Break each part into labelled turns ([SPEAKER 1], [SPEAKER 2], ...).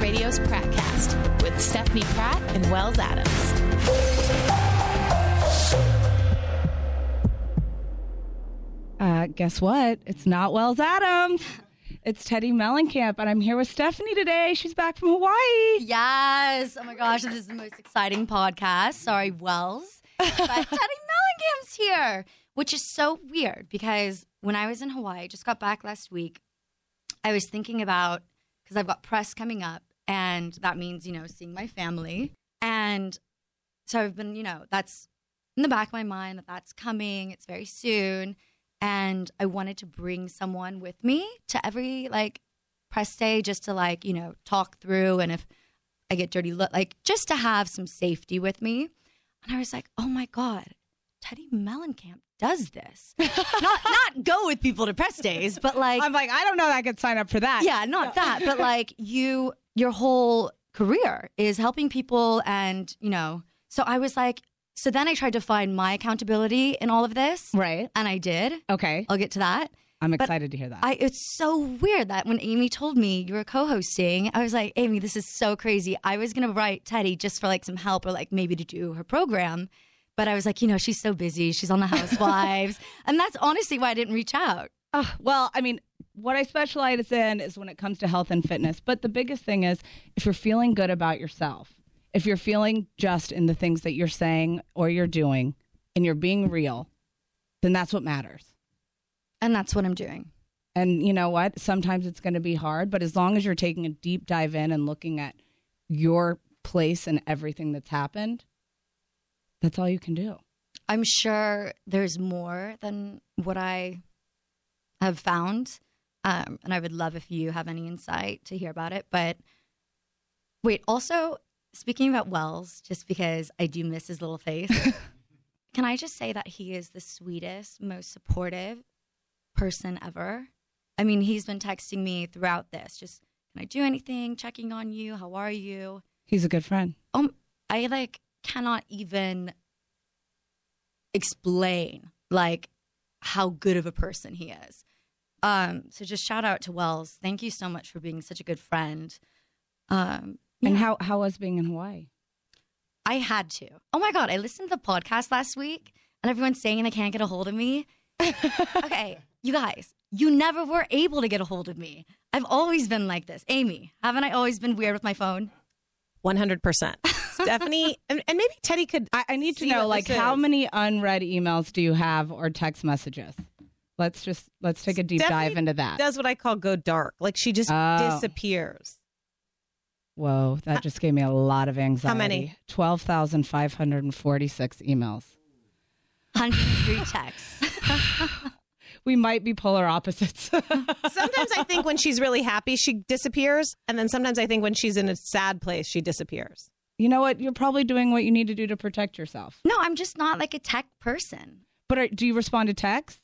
[SPEAKER 1] Radio's Prattcast with Stephanie Pratt and Wells Adams.
[SPEAKER 2] Guess what? It's not Wells Adams. It's Teddi Mellencamp, and I'm here with Stephanie today. She's back from Hawaii.
[SPEAKER 3] Yes. Oh my gosh, this is the most exciting podcast. Sorry, Wells. But Teddi Mellencamp's here, which is so weird because when I was in Hawaii, I just got back last week, I was thinking about, because I've got press coming up, and that means, seeing my family. And so I've been, that's in the back of my mind that's coming. It's very soon. And I wanted to bring someone with me to every press day just to talk through. And if I get dirty, just to have some safety with me. And I was like, oh my God, Teddi Mellencamp does this. not go with people to press days, but
[SPEAKER 2] I'm like, I don't know that I could sign up for that.
[SPEAKER 3] Yeah, not that. But your whole career is helping people. And, so I was like, so then I tried to find my accountability in all of this.
[SPEAKER 2] Right.
[SPEAKER 3] And I did.
[SPEAKER 2] Okay.
[SPEAKER 3] I'll get to that.
[SPEAKER 2] I'm excited to hear that.
[SPEAKER 3] It's so weird that when Amy told me you were co-hosting, I was like, Amy, this is so crazy. I was going to write Teddi just for some help or maybe to do her program. But I was like, she's so busy. She's on The Housewives. And that's honestly why I didn't reach out.
[SPEAKER 2] Well, I mean, what I specialize in is when it comes to health and fitness. But the biggest thing is if you're feeling good about yourself, if you're feeling just in the things that you're saying or you're doing and you're being real, then that's what matters.
[SPEAKER 3] And that's what I'm doing.
[SPEAKER 2] And you know what? Sometimes it's going to be hard, but as long as you're taking a deep dive in and looking at your place and everything that's happened, that's all you can do.
[SPEAKER 3] I'm sure there's more than what I have found. And I would love if you have any insight to hear about it. But wait, also, speaking about Wells, just because I do miss his little face, can I just say that he is the sweetest, most supportive person ever? I mean, he's been texting me throughout this. Just, can I do anything? Checking on you. How are you?
[SPEAKER 2] He's a good friend.
[SPEAKER 3] I cannot even explain how good of a person he is. So just shout out to Wells. Thank you so much for being such a good friend.
[SPEAKER 2] Yeah. And how was being in Hawaii?
[SPEAKER 3] I had to. Oh my God, I listened to the podcast last week and everyone's saying they can't get a hold of me. Okay, you guys, you never were able to get a hold of me. I've always been like this. Amy, haven't I always been weird with my phone?
[SPEAKER 4] 100%. Stephanie, and maybe Teddi could.
[SPEAKER 2] I need to know, how many unread emails do you have or text messages? Let's take a deep dive into that.
[SPEAKER 4] Does what I call go dark. She just disappears.
[SPEAKER 2] Whoa, that just gave me a lot of anxiety.
[SPEAKER 4] How many?
[SPEAKER 2] 12,546 emails.
[SPEAKER 3] 103 texts.
[SPEAKER 2] We might be polar opposites.
[SPEAKER 4] Sometimes I think when she's really happy, she disappears. And then sometimes I think when she's in a sad place, she disappears.
[SPEAKER 2] You know what? You're probably doing what you need to do to protect yourself.
[SPEAKER 3] No, I'm just not a tech person.
[SPEAKER 2] But do you respond to texts?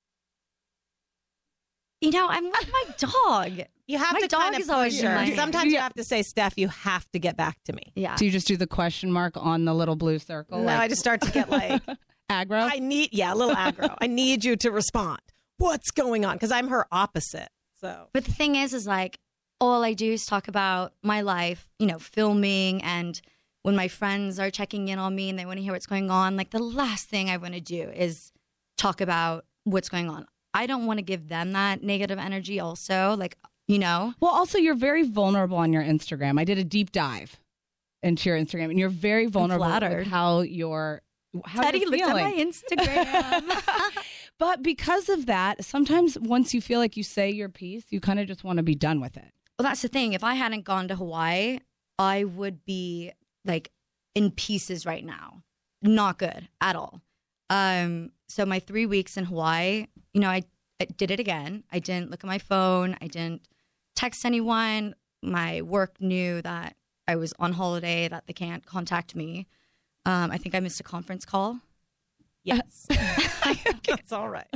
[SPEAKER 3] I'm with my dog.
[SPEAKER 4] You have
[SPEAKER 3] my
[SPEAKER 4] to
[SPEAKER 3] dog
[SPEAKER 4] kind of
[SPEAKER 3] is always
[SPEAKER 4] push her.
[SPEAKER 3] in my
[SPEAKER 4] Sometimes you have to say, Steph, you have to get back to me.
[SPEAKER 3] Yeah.
[SPEAKER 2] Do you just do the question mark on the little blue circle?
[SPEAKER 4] No, I just start to get
[SPEAKER 2] aggro?
[SPEAKER 4] a little aggro. I need you to respond. What's going on? Because I'm her opposite. So,
[SPEAKER 3] but the thing is all I do is talk about my life, filming, and when my friends are checking in on me and they want to hear what's going on, the last thing I want to do is talk about what's going on. I don't want to give them that negative energy also, Well,
[SPEAKER 2] also, you're very vulnerable on your Instagram. I did a deep dive into your Instagram, and you're very vulnerable with how you're
[SPEAKER 3] Teddi,
[SPEAKER 2] you're
[SPEAKER 3] look at
[SPEAKER 2] feeling.
[SPEAKER 3] my Instagram.
[SPEAKER 2] But because of that, sometimes once you feel like you say your piece, you kind of just want to be done with it.
[SPEAKER 3] Well, that's the thing. If I hadn't gone to Hawaii, I would be in pieces right now. Not good at all. So my 3 weeks in Hawaii, I did it again. I didn't look at my phone. I didn't text anyone. My work knew that I was on holiday, that they can't contact me. I think I missed a conference call.
[SPEAKER 4] Yes. It's all right.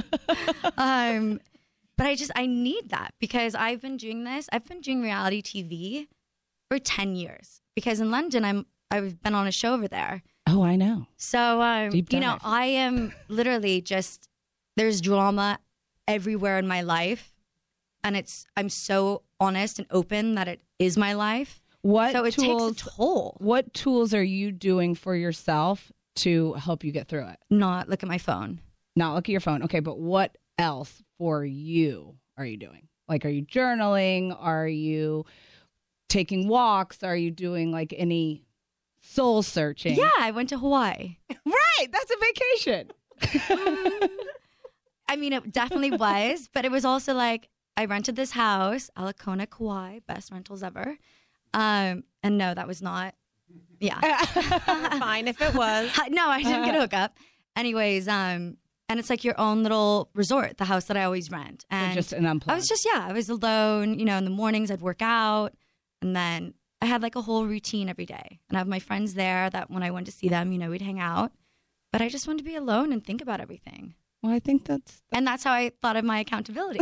[SPEAKER 3] But I need that because I've been doing this. I've been doing reality TV for 10 years because in London, I've been on a show over there.
[SPEAKER 2] Oh, I know.
[SPEAKER 3] So, I am literally there's drama everywhere in my life. And I'm so honest and open that it is my life.
[SPEAKER 2] What
[SPEAKER 3] So it
[SPEAKER 2] tools,
[SPEAKER 3] takes a toll.
[SPEAKER 2] What tools are you doing for yourself to help you get through it?
[SPEAKER 3] Not look at my phone.
[SPEAKER 2] Not look at your phone. Okay, but what else for you are you doing? Like, are you journaling? Are you taking walks? Are you doing like any soul searching?
[SPEAKER 3] Yeah, I went to Hawaii.
[SPEAKER 2] Right. That's a vacation.
[SPEAKER 3] I mean, it definitely was, but it was also like I rented this house, Alakona, Kauai, best rentals ever. And no, that was not. Yeah.
[SPEAKER 4] Fine if it was.
[SPEAKER 3] No, I didn't get a hookup. Anyways, and it's like your own little resort, the house that I always rent. And
[SPEAKER 2] Just an unplug.
[SPEAKER 3] I was alone. You know, in the mornings I'd work out, and then I had like a whole routine every day. And I have my friends there that when I went to see them, you know, we'd hang out. But I just wanted to be alone and think about everything.
[SPEAKER 2] Well, I think that's
[SPEAKER 3] And that's how I thought of my accountability.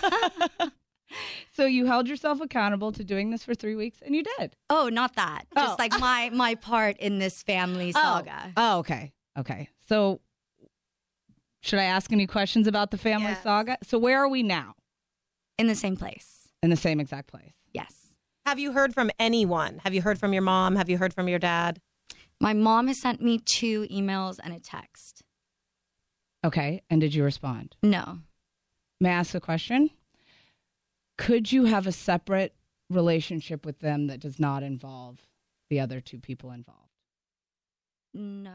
[SPEAKER 2] so you held yourself accountable to doing this for 3 weeks, and you did.
[SPEAKER 3] Oh, not that.
[SPEAKER 2] Oh.
[SPEAKER 3] Just like my part in this family saga.
[SPEAKER 2] Oh, okay. Okay. So should I ask any questions about the family
[SPEAKER 4] Yes.
[SPEAKER 2] saga? So where are we now?
[SPEAKER 3] In the same place.
[SPEAKER 2] In the same exact place.
[SPEAKER 3] Yes.
[SPEAKER 4] Have you heard from anyone? Have you heard from your mom? Have you heard from your dad?
[SPEAKER 3] My mom has sent me 2 emails and a text.
[SPEAKER 2] Okay. And did you respond?
[SPEAKER 3] No.
[SPEAKER 2] May I ask a question? Could you have a separate relationship with them that does not involve the other 2 people involved?
[SPEAKER 3] No.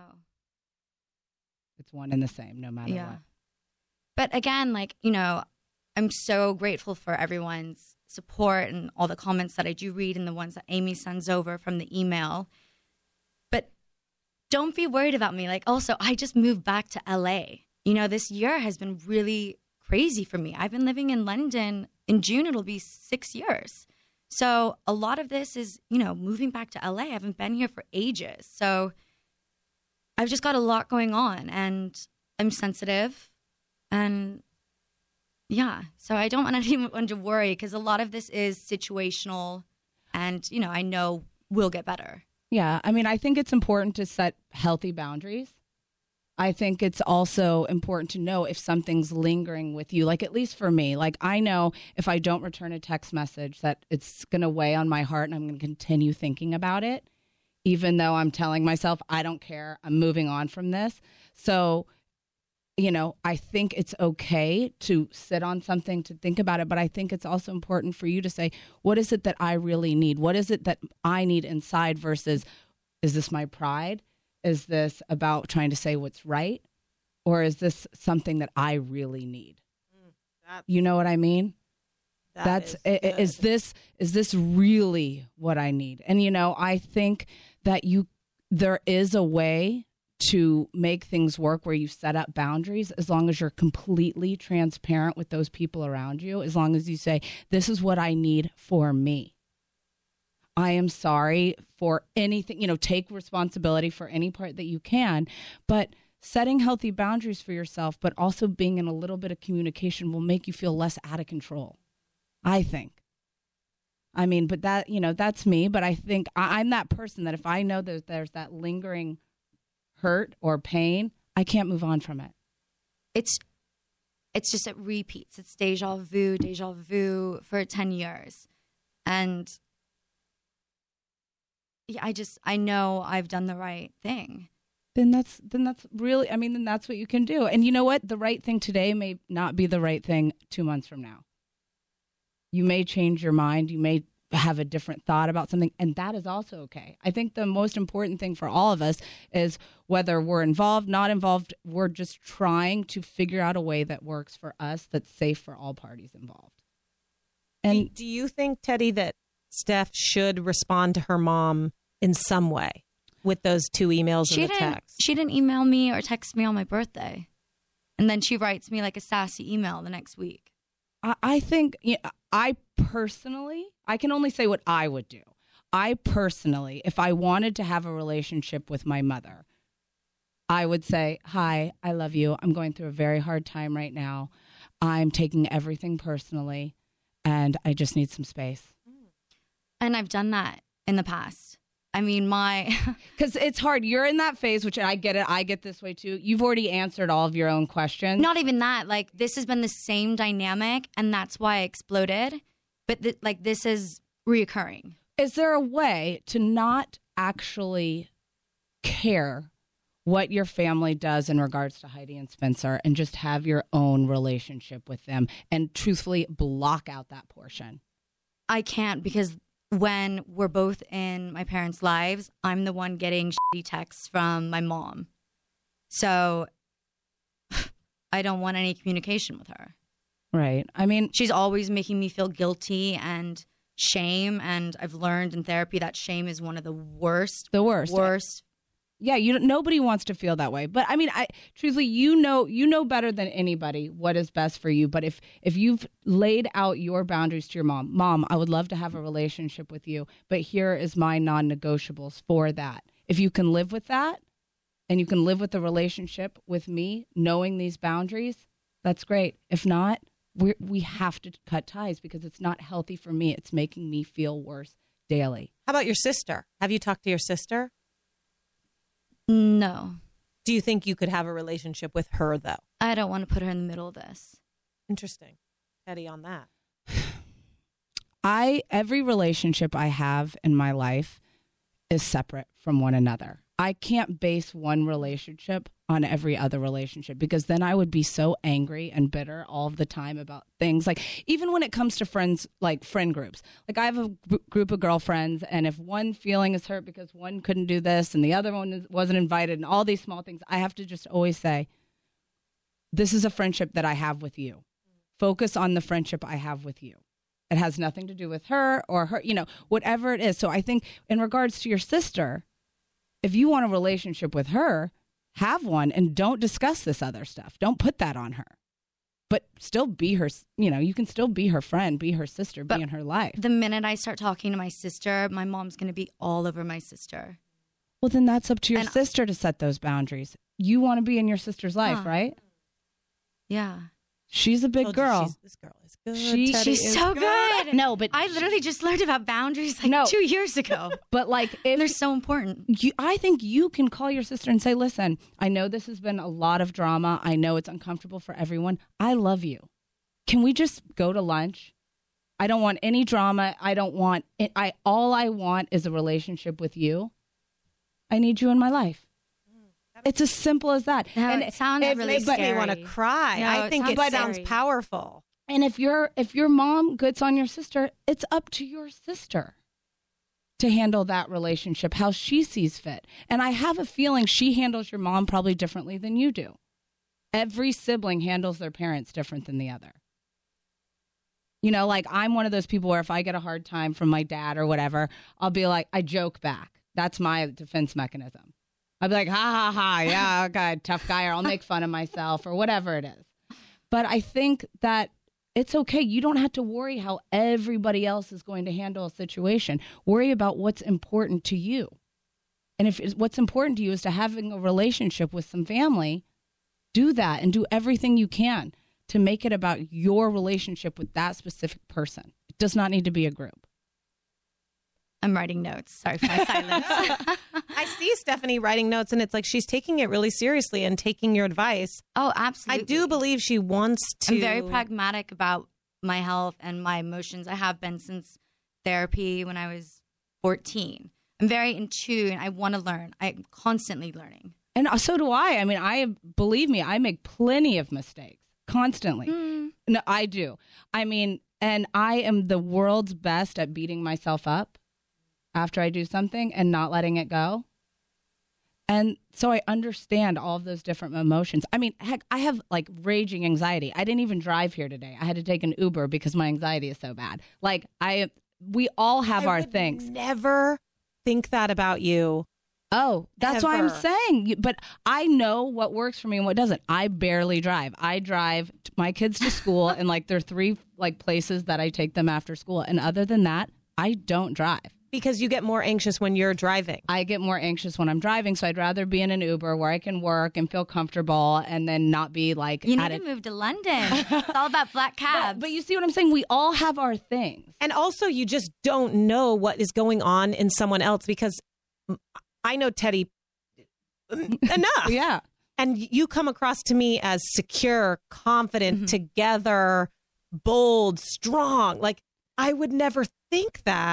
[SPEAKER 2] It's one and the same, no matter
[SPEAKER 3] Yeah.
[SPEAKER 2] what.
[SPEAKER 3] But again, like, you know, I'm so grateful for everyone's support and all the comments that I do read and the ones that Amy sends over from the email. But don't be worried about me. Like, also, I just moved back to LA. You know, this year has been really crazy for me. I've been living in London. In June, it'll be 6 years. So a lot of this is, you know, moving back to LA. I haven't been here for ages. So I've just got a lot going on, and I'm sensitive. And yeah, so I don't want anyone to worry because a lot of this is situational, and, you know, I know we'll get better.
[SPEAKER 2] Yeah. I mean, I think it's important to set healthy boundaries. I think it's also important to know if something's lingering with you. Like, at least for me, like, I know if I don't return a text message that it's going to weigh on my heart and I'm going to continue thinking about it, even though I'm telling myself, I don't care, I'm moving on from this. So, you know, I think it's okay to sit on something, to think about it, but I think it's also important for you to say, what is it that I really need? What is it that I need inside versus, is this my pride? Is this about trying to say what's right? Or is this something that I really need? You know what I mean? Is this really what I need? And, you know, I think that there is a way to make things work where you set up boundaries as long as you're completely transparent with those people around you, as long as you say, this is what I need for me. I am sorry for anything, you know, take responsibility for any part that you can, but setting healthy boundaries for yourself, but also being in a little bit of communication will make you feel less out of control, I think. I mean, but that, you know, that's me, but I think I'm that person that if I know that there's that lingering hurt or pain, I can't move on from it.
[SPEAKER 3] It's just, it repeats. It's deja vu for 10 years. And yeah, I know I've done the right thing.
[SPEAKER 2] Then that's really, I mean, then that's what you can do. And you know what? The right thing today may not be the right thing 2 months from now. You may change your mind. You may have a different thought about something, and that is also okay. I think the most important thing for all of us is whether we're involved, not involved, we're just trying to figure out a way that works for us, that's safe for all parties involved. And
[SPEAKER 4] do you think, Teddy, that Steph should respond to her mom in some way with those 2 emails and the text?
[SPEAKER 3] She didn't email me or text me on my birthday. And then she writes me like a sassy email the next week.
[SPEAKER 2] I think, I personally, I can only say what I would do. I personally, if I wanted to have a relationship with my mother, I would say, hi, I love you. I'm going through a very hard time right now. I'm taking everything personally, and I just need some space.
[SPEAKER 3] And I've done that in the past. I mean,
[SPEAKER 2] because it's hard. You're in that phase, which I get it. I get this way too. You've already answered all of your own questions.
[SPEAKER 3] Not even that. Like, this has been the same dynamic, and that's why I exploded. But this is reoccurring.
[SPEAKER 2] Is there a way to not actually care what your family does in regards to Heidi and Spencer and just have your own relationship with them and truthfully block out that portion?
[SPEAKER 3] I can't, because when we're both in my parents' lives, I'm the one getting shitty texts from my mom. So I don't want any communication with her.
[SPEAKER 2] Right. I mean,
[SPEAKER 3] she's always making me feel guilty and shame. And I've learned in therapy that shame is one of the worst.
[SPEAKER 2] The worst. Yeah, nobody wants to feel that way. But I mean, truthfully, you know better than anybody what is best for you. But if you've laid out your boundaries to your mom, I would love to have a relationship with you, but here is my non-negotiables for that. If you can live with that and you can live with the relationship with me, knowing these boundaries, that's great. If not, we have to cut ties because it's not healthy for me. It's making me feel worse daily.
[SPEAKER 4] How about your sister? Have you talked to your sister?
[SPEAKER 3] No.
[SPEAKER 4] Do you think you could have a relationship with her, though?
[SPEAKER 3] I don't want to put her in the middle of this.
[SPEAKER 4] Interesting. Eddie, on that.
[SPEAKER 2] Every relationship I have in my life is separate from one another. I can't base one relationship on every other relationship because then I would be so angry and bitter all the time about things. Like even when it comes to friends, like friend groups, like I have a group of girlfriends, and if one feeling is hurt because one couldn't do this and the other one wasn't invited and all these small things, I have to just always say, this is a friendship that I have with you. Focus on the friendship I have with you. It has nothing to do with her or her, whatever it is. So I think in regards to your sister, if you want a relationship with her, have one and don't discuss this other stuff. Don't put that on her. But still be her, you can still be her friend, be her sister, be in her life.
[SPEAKER 3] The minute I start talking to my sister, my mom's going to be all over my sister.
[SPEAKER 2] Well, then that's up to your sister to set those boundaries. You want to be in your sister's life, right?
[SPEAKER 3] Yeah.
[SPEAKER 2] She's a big girl.
[SPEAKER 4] This girl is good.
[SPEAKER 3] She's so good.
[SPEAKER 2] No, but
[SPEAKER 3] I literally just learned about boundaries 2 years ago.
[SPEAKER 2] But
[SPEAKER 3] they're so important.
[SPEAKER 2] I think you can call your sister and say, listen, I know this has been a lot of drama. I know it's uncomfortable for everyone. I love you. Can we just go to lunch? I don't want any drama. All I want is a relationship with you. I need you in my life. It's as simple as that.
[SPEAKER 3] No, and it sounds really scary.
[SPEAKER 4] It makes me want to cry.
[SPEAKER 3] No,
[SPEAKER 4] I think it sounds powerful.
[SPEAKER 2] And if your mom gets on your sister, it's up to your sister to handle that relationship how she sees fit. And I have a feeling she handles your mom probably differently than you do. Every sibling handles their parents different than the other. I'm one of those people where if I get a hard time from my dad or whatever, I'll be like, I joke back. That's my defense mechanism. I'll be like, ha, ha, ha, yeah, okay, tough guy, or I'll make fun of myself or whatever it is. But I think that it's okay. You don't have to worry how everybody else is going to handle a situation. Worry about what's important to you. And if what's important to you is to having a relationship with some family, do that and do everything you can to make it about your relationship with that specific person. It does not need to be a group.
[SPEAKER 3] I'm writing notes. Sorry for my silence.
[SPEAKER 4] I see Stephanie writing notes, and it's like she's taking it really seriously and taking your advice.
[SPEAKER 3] Oh, absolutely.
[SPEAKER 4] I do believe she wants to.
[SPEAKER 3] I'm very pragmatic about my health and my emotions. I have been since therapy when I was 14. I'm very in tune. I want to learn. I'm constantly learning.
[SPEAKER 2] And so do I. I mean, believe me, I make plenty of mistakes constantly. No, I do. I mean, and I am the world's best at beating myself up after I do something and not letting it go. And so I understand all of those different emotions. I mean, heck, I have raging anxiety. I didn't even drive here today. I had to take an Uber because my anxiety is so bad. We all have our things.
[SPEAKER 4] Never think that about you.
[SPEAKER 2] Oh, that's
[SPEAKER 4] Ever.
[SPEAKER 2] why I'm saying. But I know what works for me and what doesn't. I barely drive. I drive my kids to school and there are 3 places that I take them after school. And other than that, I don't drive.
[SPEAKER 4] Because you get more anxious when you're driving.
[SPEAKER 2] I get more anxious when I'm driving, so I'd rather be in an Uber where I can work and feel comfortable and then not be
[SPEAKER 3] You need to move to London. It's all about black cabs.
[SPEAKER 2] But you see what I'm saying? We all have our things.
[SPEAKER 4] And also, you just don't know what is going on in someone else because I know Teddy enough.
[SPEAKER 2] Yeah.
[SPEAKER 4] And you come across to me as secure, confident, together, bold, strong. I would never think that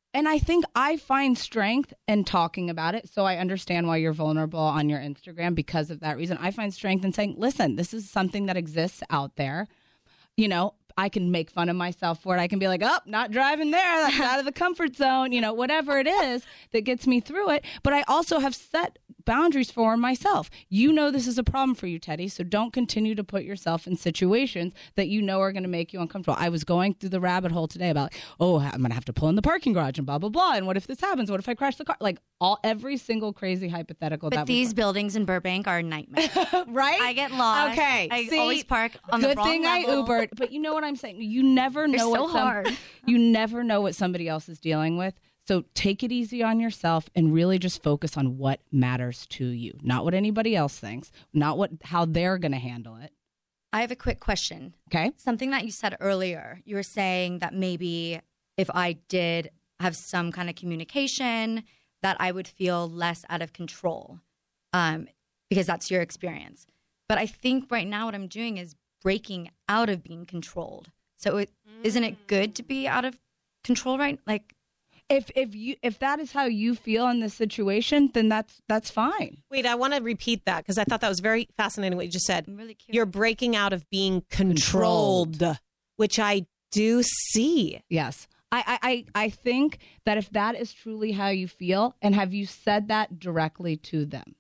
[SPEAKER 2] And I think I find strength in talking about it. So I understand why you're vulnerable on your Instagram because of that reason. I find strength in saying, listen, this is something that exists out there. You know, I can make fun of myself for it. I can be like, oh, not driving there. That's out of the comfort zone. You know, whatever it is that gets me through it. But I also have set boundaries for myself. You know this is a problem for you, Teddy, so don't continue to put yourself in situations that you know are going to make you uncomfortable. I was going through the rabbit hole today about, oh, I'm going to have to pull in the parking garage and blah, blah, blah. And what if this happens? What if I crash the car? Like every single crazy hypothetical.
[SPEAKER 3] But these buildings in Burbank are a nightmare.
[SPEAKER 2] Right?
[SPEAKER 3] I get lost.
[SPEAKER 2] Okay.
[SPEAKER 3] I always park on the wrong
[SPEAKER 2] Good thing
[SPEAKER 3] level.
[SPEAKER 2] I Ubered. But you know what I'm saying? You never know you never know what somebody else is dealing with. So take it easy on yourself and really just focus on what matters to you, not what anybody else thinks, not how they're going to handle it.
[SPEAKER 3] I have a quick question.
[SPEAKER 2] Okay.
[SPEAKER 3] Something that you said earlier, you were saying that maybe if I did have some kind of communication, that I would feel less out of control, because that's your experience. But I think right now what I'm doing is breaking out of being controlled. So isn't it good to be out of control, right? Like,
[SPEAKER 2] if that is how you feel in this situation, then that's fine.
[SPEAKER 4] Wait, I want to repeat that because I thought that was very fascinating what you just said.
[SPEAKER 3] I'm really curious.
[SPEAKER 4] You're breaking out of being controlled, which I do see.
[SPEAKER 2] Yes. I think that if that is truly how you feel, and have you said that directly to them?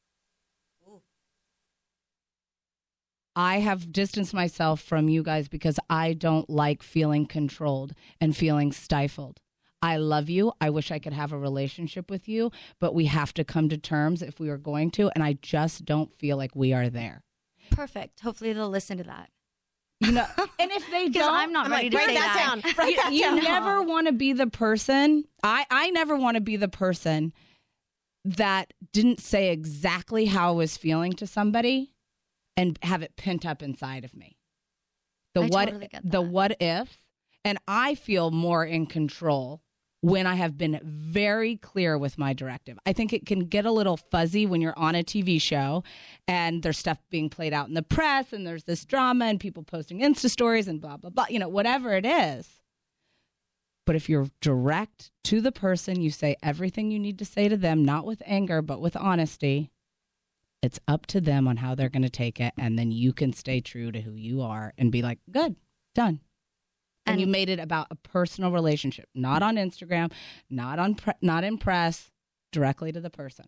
[SPEAKER 2] I have distanced myself from you guys because I don't like feeling controlled and feeling stifled. I love you. I wish I could have a relationship with you, but we have to come to terms if we are going to, and I just don't feel like we are there.
[SPEAKER 3] Perfect. Hopefully they'll listen to that.
[SPEAKER 2] You know, and if they don't,
[SPEAKER 3] I'm not ready to
[SPEAKER 4] write
[SPEAKER 3] say
[SPEAKER 4] that
[SPEAKER 3] that.
[SPEAKER 4] down.
[SPEAKER 2] You never want to be the person. I never want to be the person that didn't say exactly how I was feeling to somebody and have it pent up inside of me. The what if, and I feel more in control when I have been very clear with my directive. I think it can get a little fuzzy when you're on a TV show and there's stuff being played out in the press and there's this drama and people posting Insta stories and blah, blah, blah, you know, whatever it is. But if you're direct to the person, you say everything you need to say to them, not with anger, but with honesty. It's up to them on how they're going to take it. And then you can stay true to who you are and be like, good, done. And you made it about a personal relationship, not on Instagram, not in press, directly to the person.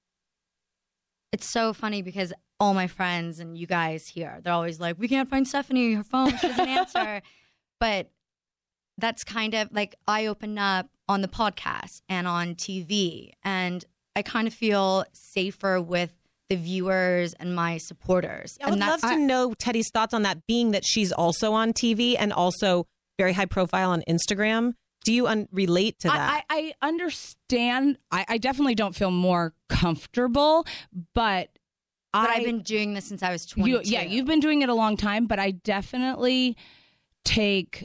[SPEAKER 3] It's so funny because all my friends and you guys here, they're always like, we can't find Stephanie, her phone, she doesn't answer. But that's kind of like I open up on the podcast and on TV, and I kind of feel safer with the viewers and my supporters.
[SPEAKER 4] I would love to know Teddy's thoughts on that, being that she's also on TV and also very high profile on Instagram. Do you relate to that?
[SPEAKER 2] I understand. I definitely don't feel more comfortable, but
[SPEAKER 3] I've been doing this since I was 22.
[SPEAKER 2] You've been doing it a long time, but I definitely take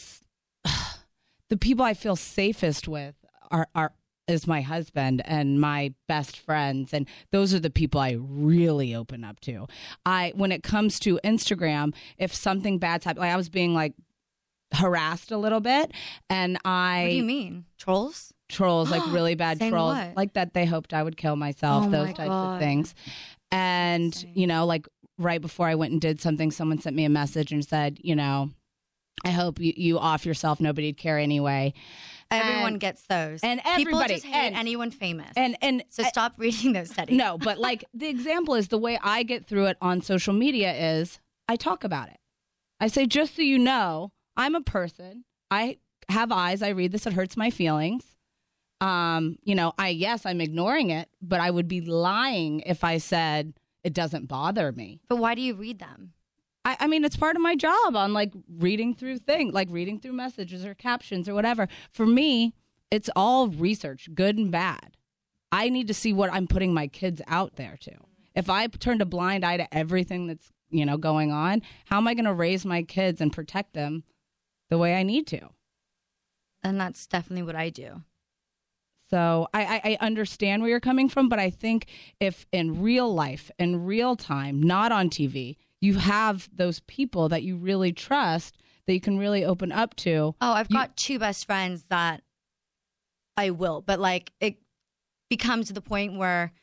[SPEAKER 2] the people I feel safest with is my husband and my best friends, and those are the people I really open up to. When it comes to Instagram, if something bad's happening, like I was being like harassed a little bit, and
[SPEAKER 3] What do you mean? Trolls,
[SPEAKER 2] like really bad trolls,
[SPEAKER 3] what?
[SPEAKER 2] like that they hoped I would kill myself, those types of things. And you know, like right before I went and did something, someone sent me a message and said, you know, I hope you off yourself, nobody'd care anyway.
[SPEAKER 3] Everyone gets those, and everybody people just hate anyone famous. And so stop reading those studies.
[SPEAKER 2] No, but like the example is the way I get through it on social media is I talk about it. I say, just so you know, I'm a person. I have eyes. I read this. It hurts my feelings. You know, I'm ignoring it, but I would be lying if I said it doesn't bother me.
[SPEAKER 3] But why do you read them?
[SPEAKER 2] I mean, it's part of my job on like reading through things, like reading through messages or captions or whatever. For me, it's all research, good and bad. I need to see what I'm putting my kids out there to. If I turned a blind eye to everything that's, you know, going on, how am I going to raise my kids and protect them the way I need to?
[SPEAKER 3] And that's definitely what I do.
[SPEAKER 2] So I understand where you're coming from, but I think if in real life, in real time, not on TV, you have those people that you really trust, that you can really open up to.
[SPEAKER 3] Oh, I've got two best friends that I will. But like it becomes to the point where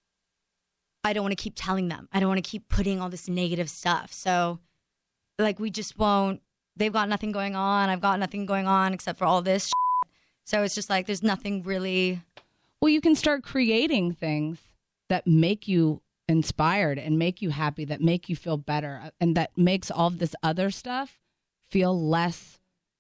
[SPEAKER 3] I don't want to keep telling them. I don't want to keep putting all this negative stuff. So like we just won't. They've got nothing going on. I've got nothing going on except for all this shit. So it's just like there's nothing really.
[SPEAKER 2] Well, you can start creating things that make you inspired and make you happy, that make you feel better, and that makes all of this other stuff feel less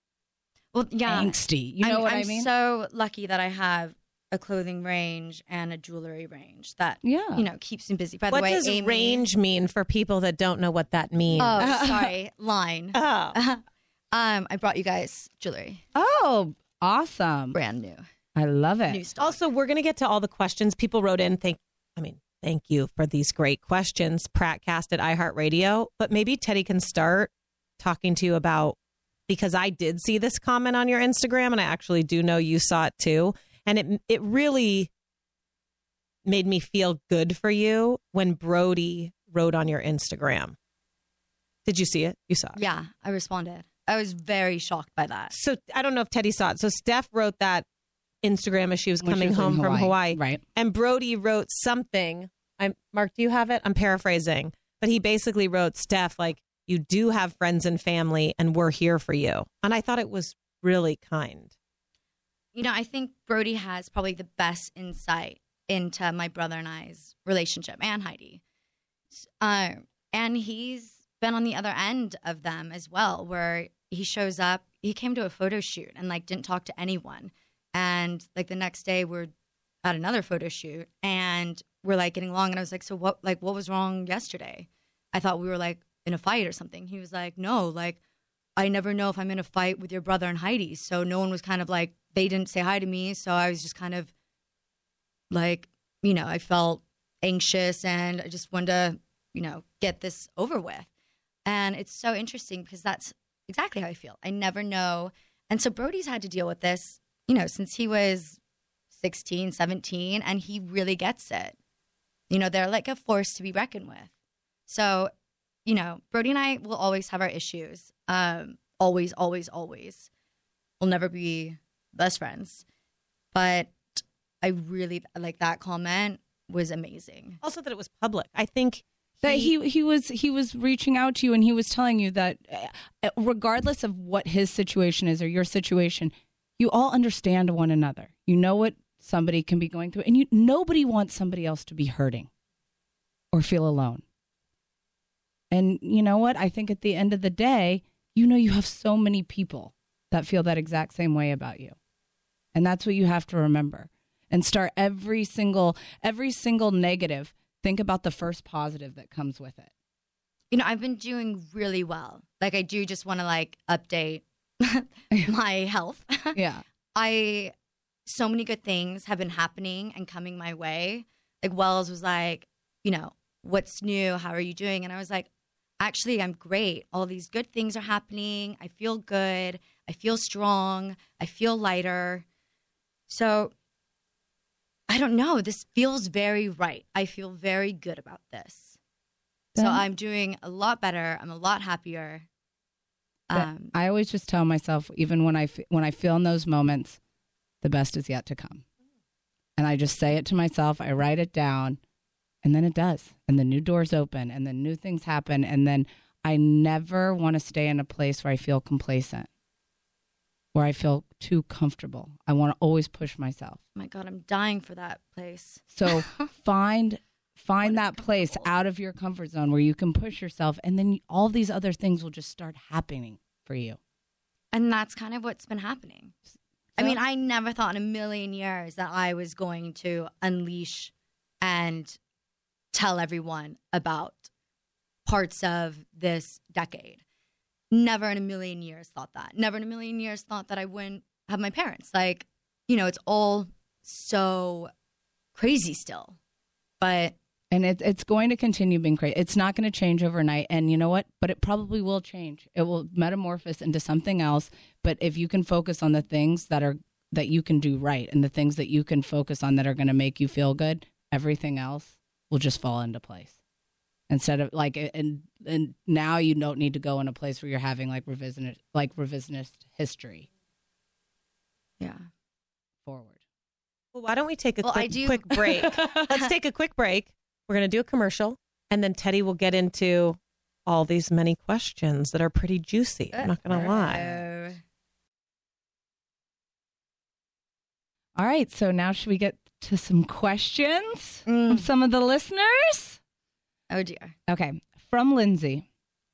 [SPEAKER 2] angsty. You know what I mean?
[SPEAKER 3] I'm so lucky that I have a clothing range and a jewelry range that keeps me busy. By the way,
[SPEAKER 4] what does range mean for people that don't know what that means?
[SPEAKER 3] Oh, sorry, line.
[SPEAKER 4] Oh.
[SPEAKER 3] I brought you guys jewelry.
[SPEAKER 2] Oh, awesome.
[SPEAKER 3] Brand new.
[SPEAKER 2] I love it.
[SPEAKER 3] New stock.
[SPEAKER 4] Also, we're going to get to all the questions people wrote in. Thank you for these great questions, Prattcast at iHeartRadio. But maybe Teddy can start talking to you about, because I did see this comment on your Instagram, and I actually do know you saw it too. And it really made me feel good for you when Brody wrote on your Instagram. Did you see it? You saw it?
[SPEAKER 3] Yeah, I responded. I was very shocked by that.
[SPEAKER 4] So I don't know if Teddy saw it. So Steph wrote that Instagram as she was coming home from Hawaii.
[SPEAKER 2] Right.
[SPEAKER 4] And Brody wrote something. Mark, do you have it? I'm paraphrasing. But he basically wrote, Steph, like, you do have friends and family, and we're here for you. And I thought it was really kind.
[SPEAKER 3] You know, I think Brody has probably the best insight into my brother and I's relationship, and Heidi. And he's been on the other end of them as well, where he shows up. He came to a photo shoot and like didn't talk to anyone. And like the next day we're at another photo shoot and we're like getting along. And I was like, so what was wrong yesterday? I thought we were like in a fight or something. He was like, no, like I never know if I'm in a fight with your brother and Heidi. So no one was kind of like, they didn't say hi to me. So I was just kind of like, I felt anxious and I just wanted to, get this over with. And it's so interesting because that's exactly how I feel. I never know. And so Brody's had to deal with this, since he was 16, 17, and he really gets it. They're like a force to be reckoned with. So, Brody and I will always have our issues. Always, always, always. We'll never be best friends. But I really, like, that comment was amazing.
[SPEAKER 4] Also that it was public. I think
[SPEAKER 2] that he was reaching out to you and he was telling you that regardless of what his situation is or your situation, you all understand one another. You know what somebody can be going through, and nobody wants somebody else to be hurting or feel alone. And you know what? I think at the end of the day, you have so many people that feel that exact same way about you. And that's what you have to remember. And start every single negative. Think about the first positive that comes with it.
[SPEAKER 3] I've been doing really well. Like I do just want to like update my health.
[SPEAKER 2] Yeah.
[SPEAKER 3] So many good things have been happening and coming my way. Like Wells was like, what's new? How are you doing? And I was like, actually, I'm great. All these good things are happening. I feel good. I feel strong. I feel lighter. So I don't know. This feels very right. I feel very good about this. So I'm doing a lot better. I'm a lot happier.
[SPEAKER 2] I always just tell myself, even when I feel in those moments, the best is yet to come. And I just say it to myself. I write it down, and then it does. And the new doors open, and then new things happen. And then I never want to stay in a place where I feel complacent, where I feel too comfortable. I want to always push myself.
[SPEAKER 3] Oh my God, I'm dying for that place.
[SPEAKER 2] So find that place out of your comfort zone where you can push yourself, and then all these other things will just start happening for you.
[SPEAKER 3] And that's kind of what's been happening. I mean, I never thought in a million years that I was going to unleash and tell everyone about parts of this decade. Never in a million years thought that. Never in a million years thought that I wouldn't have my parents. Like, it's all so crazy still.
[SPEAKER 2] And it's going to continue being crazy. It's not going to change overnight. And you know what? But it probably will change. It will metamorphose into something else. But if you can focus on the things that you can do right and the things that you can focus on that are going to make you feel good, everything else will just fall into place. Instead of like, and now you don't need to go in a place where you're having revisionist history.
[SPEAKER 3] Yeah.
[SPEAKER 2] Forward.
[SPEAKER 4] Well, why don't we take a
[SPEAKER 3] Well, I do-
[SPEAKER 4] quick break? Let's take a quick break. We're going to do a commercial, and then Teddy will get into all these many questions that are pretty juicy. I'm not going to lie.
[SPEAKER 2] All right, so now should we get to some questions from some of the listeners?
[SPEAKER 3] Oh, dear.
[SPEAKER 2] Okay, from Lindsay.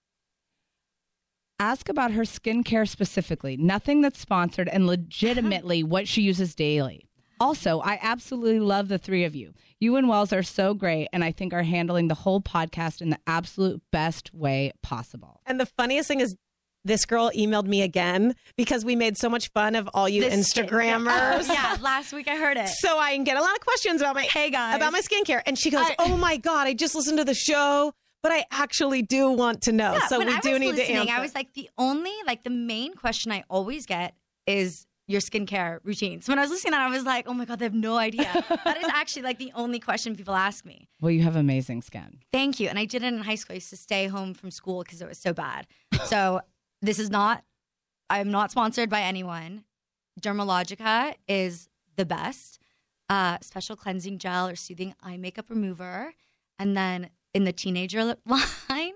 [SPEAKER 2] Ask about her skincare specifically, nothing that's sponsored, and legitimately what she uses daily. Also, I absolutely love the three of you. You and Wells are so great, and I think are handling the whole podcast in the absolute best way possible.
[SPEAKER 4] And the funniest thing is this girl emailed me again because we made so much fun of all you Instagrammers.
[SPEAKER 3] Yeah, last week I heard it.
[SPEAKER 4] So I get a lot of questions about my about my skincare. And she goes, oh my God, I just listened to the show, but I actually do want to know.
[SPEAKER 3] Yeah,
[SPEAKER 4] so we do need to answer.
[SPEAKER 3] I was like, the main question I always get is your skincare routine. So when I was listening to that, I was like, oh my God, they have no idea. That is actually like the only question people ask me.
[SPEAKER 2] Well, you have amazing skin.
[SPEAKER 3] Thank you. And I did it in high school. I used to stay home from school because it was so bad. So this is not, I'm not sponsored by anyone. Dermalogica is the best. Special cleansing gel or soothing eye makeup remover. And then in the teenager line,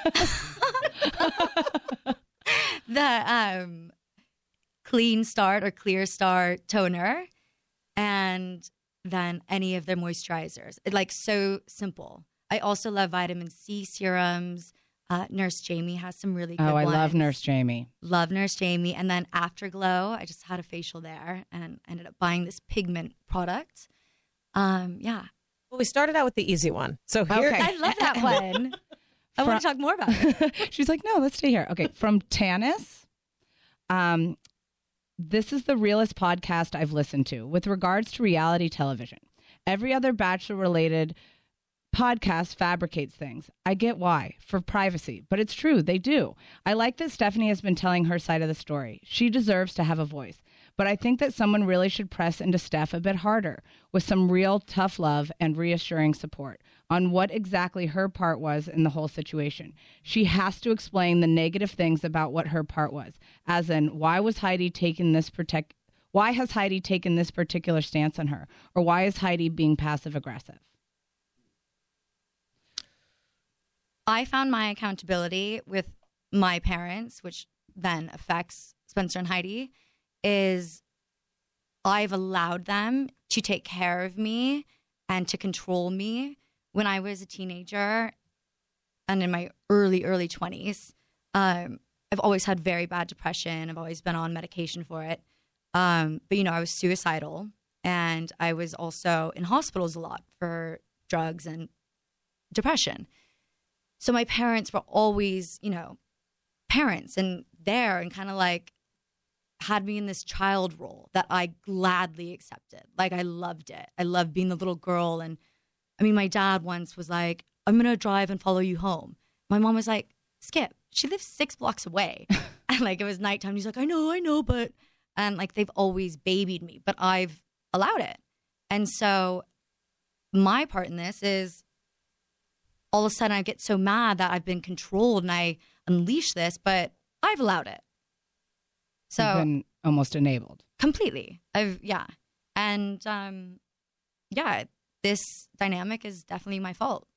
[SPEAKER 3] the Clean Start or Clear Start toner, and then any of their moisturizers. It's like so simple. I also love vitamin C serums. Nurse Jamie has some really good ones.
[SPEAKER 2] Oh, I love Nurse Jamie.
[SPEAKER 3] Love Nurse Jamie. And then Afterglow, I just had a facial there and ended up buying this pigment product. Yeah.
[SPEAKER 4] Well, we started out with the easy one. So here,
[SPEAKER 2] Okay.
[SPEAKER 3] I love that one. I want to talk more about it.
[SPEAKER 2] She's like, no, let's stay here. Okay, from Tanis. This is the realest podcast I've listened to with regards to reality television. Every other Bachelor-related podcast fabricates things. I get why, for privacy, but it's true, they do. I like that Stephanie has been telling her side of the story. She deserves to have a voice. But I think that someone really should press into Steph a bit harder with some real tough love and reassuring support on what exactly her part was in the whole situation. She has to explain the negative things about what her part was, as in why has Heidi taken this particular stance on her, or why is Heidi being passive aggressive?
[SPEAKER 3] I found my accountability with my parents, which then affects Spencer and Heidi, is I've allowed them to take care of me and to control me. When I was a teenager and in my early 20s, I've always had very bad depression. I've always been on medication for it. But, I was suicidal, and I was also in hospitals a lot for drugs and depression. So my parents were always, parents and there and kind of like had me in this child role that I gladly accepted. Like, I loved it. I loved being the little girl. And I mean, my dad once was like, I'm going to drive and follow you home. My mom was like, Skip, she lives 6 blocks away. And like, it was nighttime. He's like, I know, but, and like, they've always babied me, but I've allowed it. And so my part in this is all of a sudden I get so mad that I've been controlled and I unleash this, but I've allowed it. So
[SPEAKER 2] You've been almost enabled.
[SPEAKER 3] completely. And this dynamic is definitely my fault.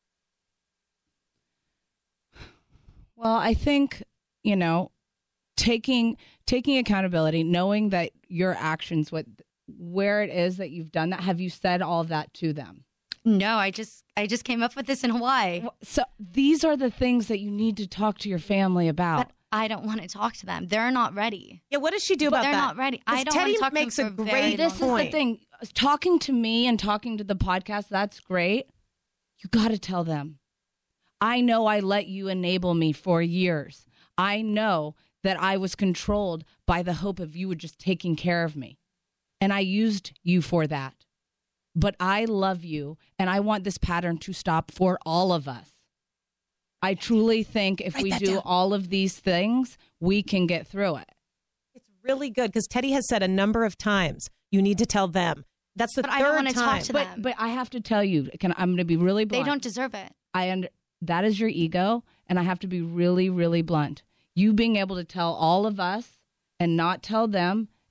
[SPEAKER 2] Well, I think, taking accountability, knowing that your actions, where it is that you've done that, have you said all of that to them?
[SPEAKER 3] No, I just came up with this in Hawaii.
[SPEAKER 2] So these are the things that you need to talk to your family about.
[SPEAKER 3] But I don't want to talk to them. They're not ready.
[SPEAKER 4] Yeah, what does she do about
[SPEAKER 3] They're
[SPEAKER 4] that?
[SPEAKER 3] not ready. I don't
[SPEAKER 4] Teddy
[SPEAKER 3] want to talk
[SPEAKER 4] makes
[SPEAKER 3] to
[SPEAKER 4] a
[SPEAKER 3] them for
[SPEAKER 4] great
[SPEAKER 3] very
[SPEAKER 2] This
[SPEAKER 3] long.
[SPEAKER 2] is the thing. Talking to me and talking to the podcast, that's great. You got to tell them. I know I let you enable me for years. I know that I was controlled by the hope of you just taking care of me. And I used you for that. But I love you, and I want this pattern to stop for all of us. I truly think if we do all of these things, we can get through it.
[SPEAKER 4] It's really good because Teddy has said a number of times, you need to tell them. That's the
[SPEAKER 3] But
[SPEAKER 4] third
[SPEAKER 3] I don't want to
[SPEAKER 4] time.
[SPEAKER 3] talk to them.
[SPEAKER 2] But I have to tell you, I'm going to be really blunt.
[SPEAKER 3] They don't deserve it.
[SPEAKER 2] That is your ego, and I have to be really, really blunt. You being able to tell all of us and not tell them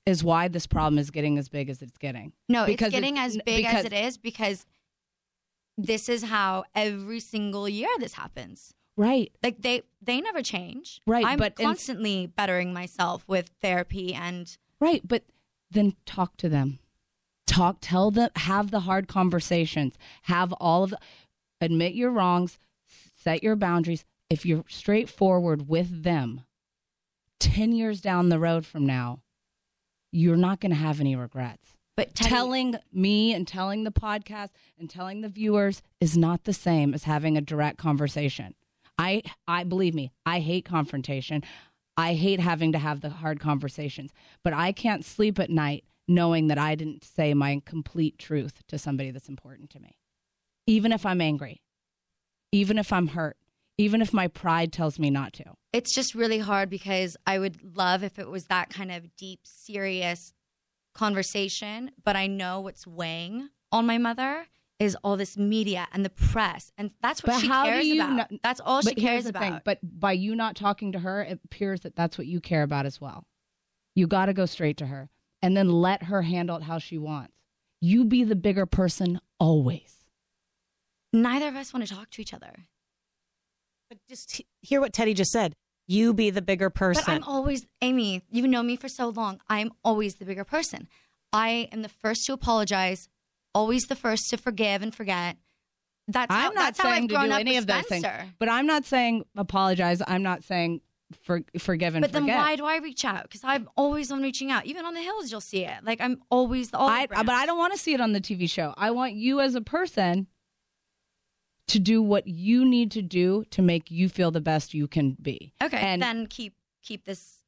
[SPEAKER 2] is why this problem is getting as big as it's getting.
[SPEAKER 3] No,
[SPEAKER 2] Because
[SPEAKER 3] it's getting as big
[SPEAKER 2] because-
[SPEAKER 3] as it is because this is how every single year this happens.
[SPEAKER 2] Right.
[SPEAKER 3] Like they never change.
[SPEAKER 2] Right,
[SPEAKER 3] I'm
[SPEAKER 2] but
[SPEAKER 3] constantly bettering myself with therapy and
[SPEAKER 2] Right, but then talk to them. Tell them, have the hard conversations, admit your wrongs, set your boundaries. If you're straightforward with them, 10 years down the road from now, you're not going to have any regrets.
[SPEAKER 3] but
[SPEAKER 2] Telling me and telling the podcast and telling the viewers is not the same as having a direct conversation. I believe me, I hate confrontation. I hate having to have the hard conversations, but I can't sleep at night knowing that I didn't say my complete truth to somebody that's important to me. Even if I'm angry, even if I'm hurt, even if my pride tells me not to.
[SPEAKER 3] it's just really hard because I would love if it was that kind of deep, serious conversation. But I know what's weighing on my mother is all this media and the press. And that's what
[SPEAKER 2] But
[SPEAKER 3] she
[SPEAKER 2] how do
[SPEAKER 3] cares
[SPEAKER 2] you
[SPEAKER 3] about.
[SPEAKER 2] kn-
[SPEAKER 3] That's all she
[SPEAKER 2] But here's
[SPEAKER 3] cares
[SPEAKER 2] the
[SPEAKER 3] about.
[SPEAKER 2] thing, but by you not talking to her, it appears that that's what you care about as well. You got to go straight to her and then let her handle it how she wants. You be the bigger person always.
[SPEAKER 3] Neither of us want to talk to each other.
[SPEAKER 4] But just hear what Teddy just said. You be the bigger person.
[SPEAKER 3] But I'm always, Amy, you've known me for so long. I'm always the bigger person. I am the first to apologize, always the first to forgive and forget. That's how,
[SPEAKER 2] I'm not
[SPEAKER 3] that's how I've
[SPEAKER 2] saying to
[SPEAKER 3] grown
[SPEAKER 2] do
[SPEAKER 3] up
[SPEAKER 2] any
[SPEAKER 3] with
[SPEAKER 2] of those things.
[SPEAKER 3] Spencer.
[SPEAKER 2] But I'm not saying apologize. I'm not saying forgive and
[SPEAKER 3] But then
[SPEAKER 2] forget.
[SPEAKER 3] why do I reach out? Because I'm always on reaching out. Even on the hills, you'll see it. Like I'm always the olive branch.
[SPEAKER 2] But I don't want to see it on the TV show. I want you as a person to do what you need to do to make you feel the best you can be.
[SPEAKER 3] Okay,
[SPEAKER 2] and
[SPEAKER 3] then keep this.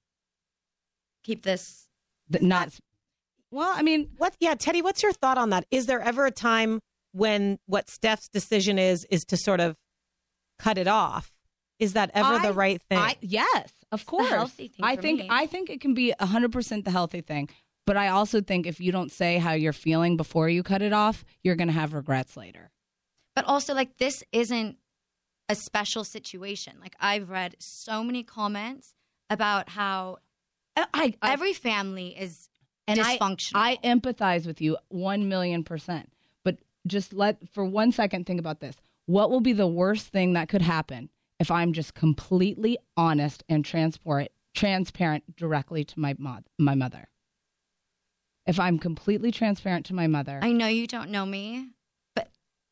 [SPEAKER 2] not. Well, I mean,
[SPEAKER 4] Teddy, what's your thought on that? Is there ever a time when what Steph's decision is to sort of cut it off? Is that ever the right thing?
[SPEAKER 2] Yes, of course.
[SPEAKER 3] healthy thing
[SPEAKER 2] I
[SPEAKER 3] for
[SPEAKER 2] think
[SPEAKER 3] me.
[SPEAKER 2] I think it can be 100% the healthy thing. But I also think if you don't say how you're feeling before you cut it off, you're going to have regrets later.
[SPEAKER 3] But also, like, this isn't a special situation. Like, I've read so many comments about how every family is dysfunctional.
[SPEAKER 2] I empathize with you 1,000,000%. But just for 1 second, think about this. What will be the worst thing that could happen if I'm just completely honest and transparent directly to my mother? If I'm completely transparent to my mother.
[SPEAKER 3] I know you don't know me, but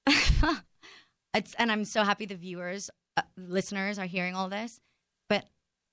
[SPEAKER 3] and I'm so happy the viewers, listeners are hearing all this, but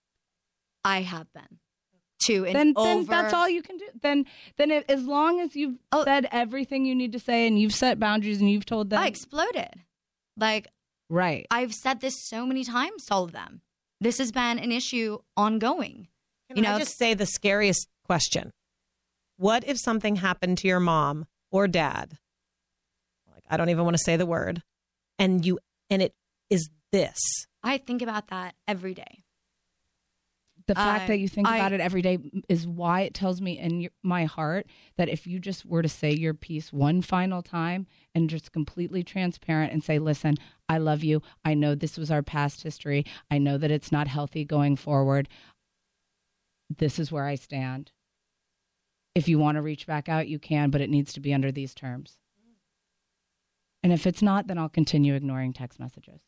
[SPEAKER 3] I have been
[SPEAKER 2] then that's all you can do. Then as long as you've said everything you need to say and you've set boundaries and you've told them.
[SPEAKER 3] I exploded. Like,
[SPEAKER 2] right.
[SPEAKER 3] I've said this so many times to all of them. This has been an issue ongoing.
[SPEAKER 4] Can I just say the scariest question? What if something happened to your mom or dad? Like, I don't even want to say the word. And it is this.
[SPEAKER 3] I think about that every day.
[SPEAKER 2] The fact that you think about it every day is why it tells me in my heart that if you just were to say your piece one final time and just completely transparent and say, listen, I love you. I know this was our past history. I know that it's not healthy going forward. This is where I stand. If you want to reach back out, you can, but it needs to be under these terms. And if it's not, then I'll continue ignoring text messages.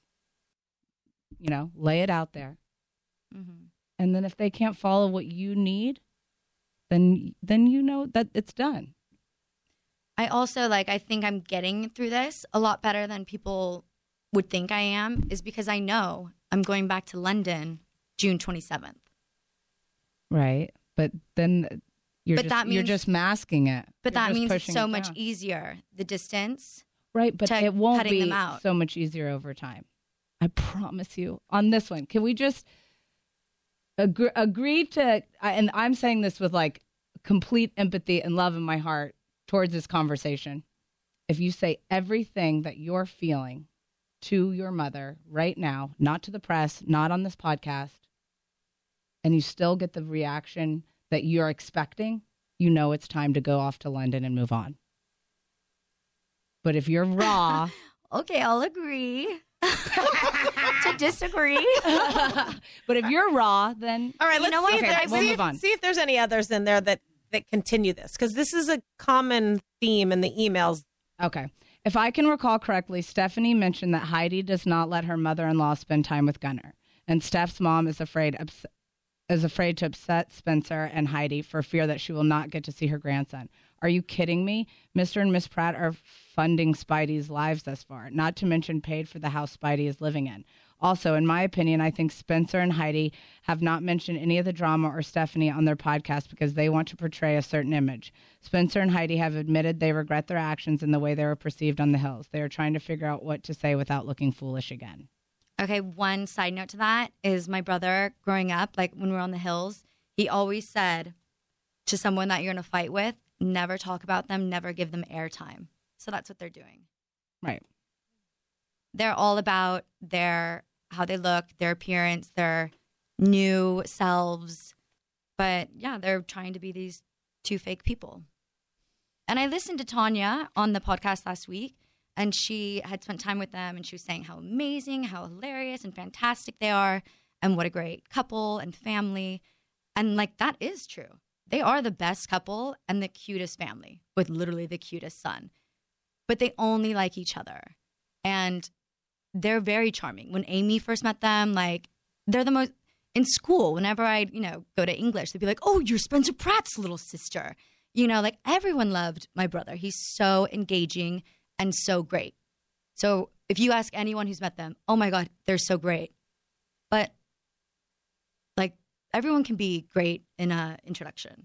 [SPEAKER 2] Lay it out there.
[SPEAKER 3] Mm-hmm.
[SPEAKER 2] And then if they can't follow what you need, then you know that it's done.
[SPEAKER 3] I also, I think I'm getting through this a lot better than people would think I am, is because I know I'm going back to London June 27th.
[SPEAKER 2] Right. But then you're just masking it.
[SPEAKER 3] But
[SPEAKER 2] You're
[SPEAKER 3] that
[SPEAKER 2] just
[SPEAKER 3] means it's
[SPEAKER 2] pushing
[SPEAKER 3] so
[SPEAKER 2] it
[SPEAKER 3] much
[SPEAKER 2] down.
[SPEAKER 3] easier, the distance.
[SPEAKER 2] Right, but
[SPEAKER 3] to
[SPEAKER 2] it won't
[SPEAKER 3] cutting
[SPEAKER 2] be
[SPEAKER 3] them out.
[SPEAKER 2] so much easier over time. I promise you. On this one, can we just agree to, and I'm saying this with complete empathy and love in my heart towards this conversation. If you say everything that you're feeling to your mother right now, not to the press, not on this podcast, and you still get the reaction that you're expecting, you know it's time to go off to London and move on. But if you're raw...
[SPEAKER 3] Okay, I'll agree to disagree.
[SPEAKER 2] But if you're raw, then...
[SPEAKER 4] All right, let's
[SPEAKER 3] know what?
[SPEAKER 4] see if
[SPEAKER 3] Okay,
[SPEAKER 4] there's-
[SPEAKER 2] we'll
[SPEAKER 4] see
[SPEAKER 2] move on.
[SPEAKER 4] See if there's any others in there that that continue this? Because this is a common theme in the emails.
[SPEAKER 2] Okay. If I can recall correctly, Stephanie mentioned that Heidi does not let her mother-in-law spend time with Gunnar, and Steph's mom is afraid to upset Spencer and Heidi for fear that she will not get to see her grandson. Are you kidding me? Mr. and Miss Pratt are funding Spidey's lives thus far, not to mention paid for the house Spidey is living in. Also, in my opinion, I think Spencer and Heidi have not mentioned any of the drama or Stephanie on their podcast because they want to portray a certain image. Spencer and Heidi have admitted they regret their actions and the way they were perceived on the hills. They are trying to figure out what to say without looking foolish again.
[SPEAKER 3] Okay, one side note to that is my brother growing up, like when we were on the hills, he always said to someone that you're in a fight with, never talk about them, never give them airtime. So that's what they're doing.
[SPEAKER 2] Right.
[SPEAKER 3] They're all about how they look, their appearance, their new selves. But yeah, they're trying to be these two fake people. And I listened to Tanya on the podcast last week, and she had spent time with them, and she was saying how amazing, how hilarious and fantastic they are, and what a great couple and family. And like, that is true. They are the best couple and the cutest family with literally the cutest son. But they only like each other. And they're very charming. When Amy first met them, like, they're the most, in school, whenever I'd, go to English, they'd be like, oh, you're Spencer Pratt's little sister. Like, everyone loved my brother. He's so engaging and so great. So if you ask anyone who's met them, oh my God, they're so great. But like, everyone can be great in an introduction.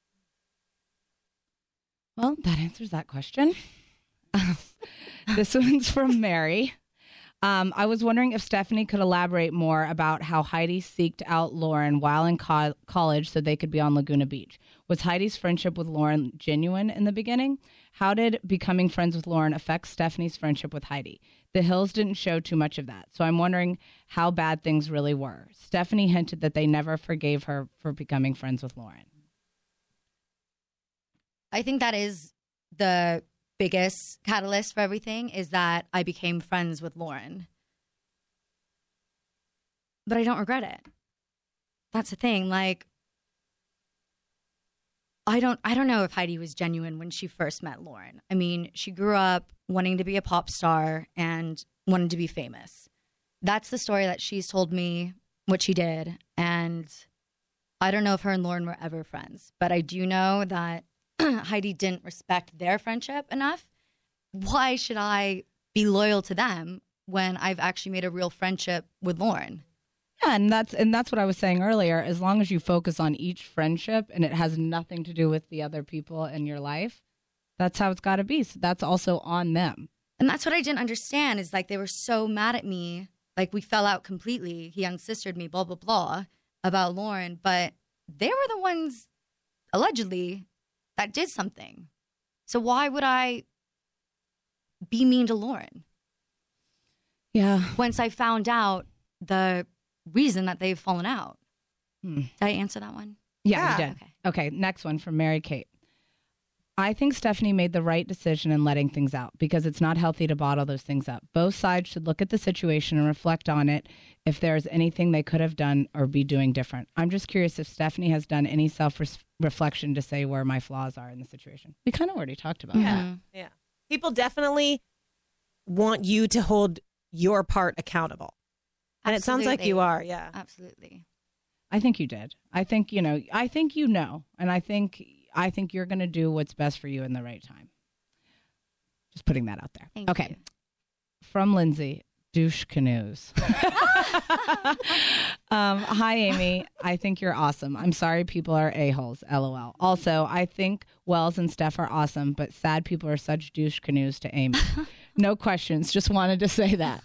[SPEAKER 2] Well, that answers that question. This one's from Mary. I was wondering if Stephanie could elaborate more about how Heidi seeked out Lauren while in college so they could be on Laguna Beach. Was Heidi's friendship with Lauren genuine in the beginning? How did becoming friends with Lauren affect Stephanie's friendship with Heidi? The Hills didn't show too much of that, so I'm wondering how bad things really were. Stephanie hinted that they never forgave her for becoming friends with Lauren.
[SPEAKER 3] I think that is the biggest catalyst for everything, is that I became friends with Lauren. But I don't regret it. That's the thing. Like, I don't know if Heidi was genuine when she first met Lauren. I mean, she grew up wanting to be a pop star and wanted to be famous. That's the story that she's told me what she did. And I don't know if her and Lauren were ever friends, but I do know that Heidi didn't respect their friendship enough. Why should I be loyal to them when I've actually made a real friendship with Lauren?
[SPEAKER 2] Yeah, and that's what I was saying earlier. As long as you focus on each friendship and it has nothing to do with the other people in your life, that's how it's got to be. So that's also on them.
[SPEAKER 3] And that's what I didn't understand, is like, they were so mad at me. Like, we fell out completely. He unsistered me, blah, blah, blah, about Lauren. But they were the ones, allegedly, that did something. So why would I be mean to Lauren?
[SPEAKER 2] Yeah.
[SPEAKER 3] Once I found out the reason that they've fallen out. Did I answer that one?
[SPEAKER 2] Yeah, you did. Okay, next one from Mary Kate. I think Stephanie made the right decision in letting things out because it's not healthy to bottle those things up. Both sides should look at the situation and reflect on it if there's anything they could have done or be doing different. I'm just curious if Stephanie has done any self-reflection to say where my flaws are in the situation. We kind of already talked about that.
[SPEAKER 4] Yeah. People definitely want you to hold your part accountable. And it sounds like you are. Yeah.
[SPEAKER 3] Absolutely.
[SPEAKER 2] I think you did. I think, and I think you're going to do what's best for you in the right time. Just putting that out there.
[SPEAKER 3] Thank you.
[SPEAKER 2] From Lindsay, douche canoes. Hi, Amy. I think you're awesome. I'm sorry people are a-holes. LOL. Also, I think Wells and Steph are awesome, but sad people are such douche canoes to Amy. No questions. Just wanted to say that.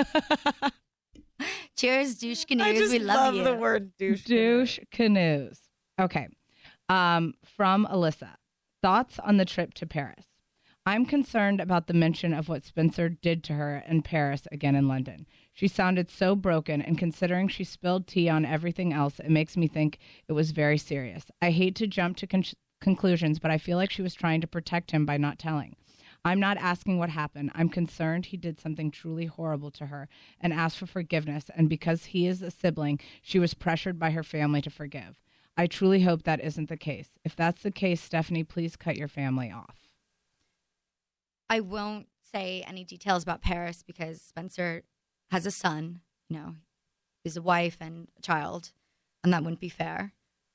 [SPEAKER 3] Cheers, douche canoes.
[SPEAKER 4] I just
[SPEAKER 3] we love you.
[SPEAKER 4] the word douche.
[SPEAKER 2] Douche canoes. Okay. From Alyssa. Thoughts on the trip to Paris? I'm concerned about the mention of what Spencer did to her in Paris again in London. She sounded so broken, and considering she spilled tea on everything else, it makes me think it was very serious. I hate to jump to conclusions, but I feel like she was trying to protect him by not telling. I'm not asking what happened. I'm concerned he did something truly horrible to her and asked for forgiveness, and because he is a sibling, she was pressured by her family to forgive. I truly hope that isn't the case. If that's the case, Stephanie, please cut your family off.
[SPEAKER 3] I won't say any details about Paris because Spencer has a son, he's a wife and a child, and that wouldn't be fair.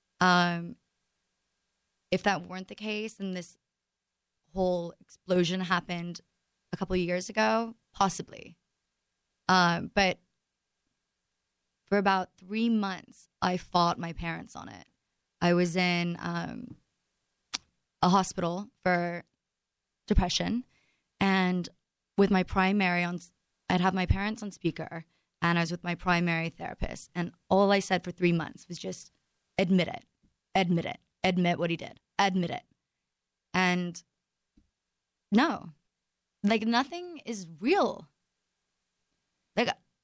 [SPEAKER 3] If that weren't the case and this whole explosion happened a couple of years ago, possibly. But for about 3 months, I fought my parents on it. I was in a hospital for depression, and with my primary I'd have my parents on speaker, and I was with my primary therapist, and all I said for 3 months was just admit it, admit what he did, admit it. And no, like nothing is real. Like,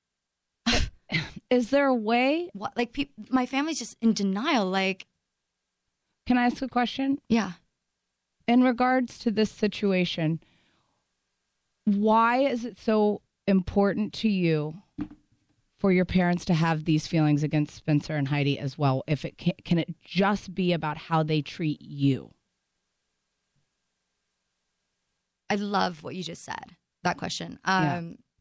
[SPEAKER 2] is there a way?
[SPEAKER 3] what? Like, my family's just in denial. Like,
[SPEAKER 2] Can I ask a question?
[SPEAKER 3] yeah.
[SPEAKER 2] In regards to this situation, why is it so important to you for your parents to have these feelings against Spencer and Heidi as well? If it can it just be about how they treat you?
[SPEAKER 3] I love what you just said, that question.
[SPEAKER 2] Yeah.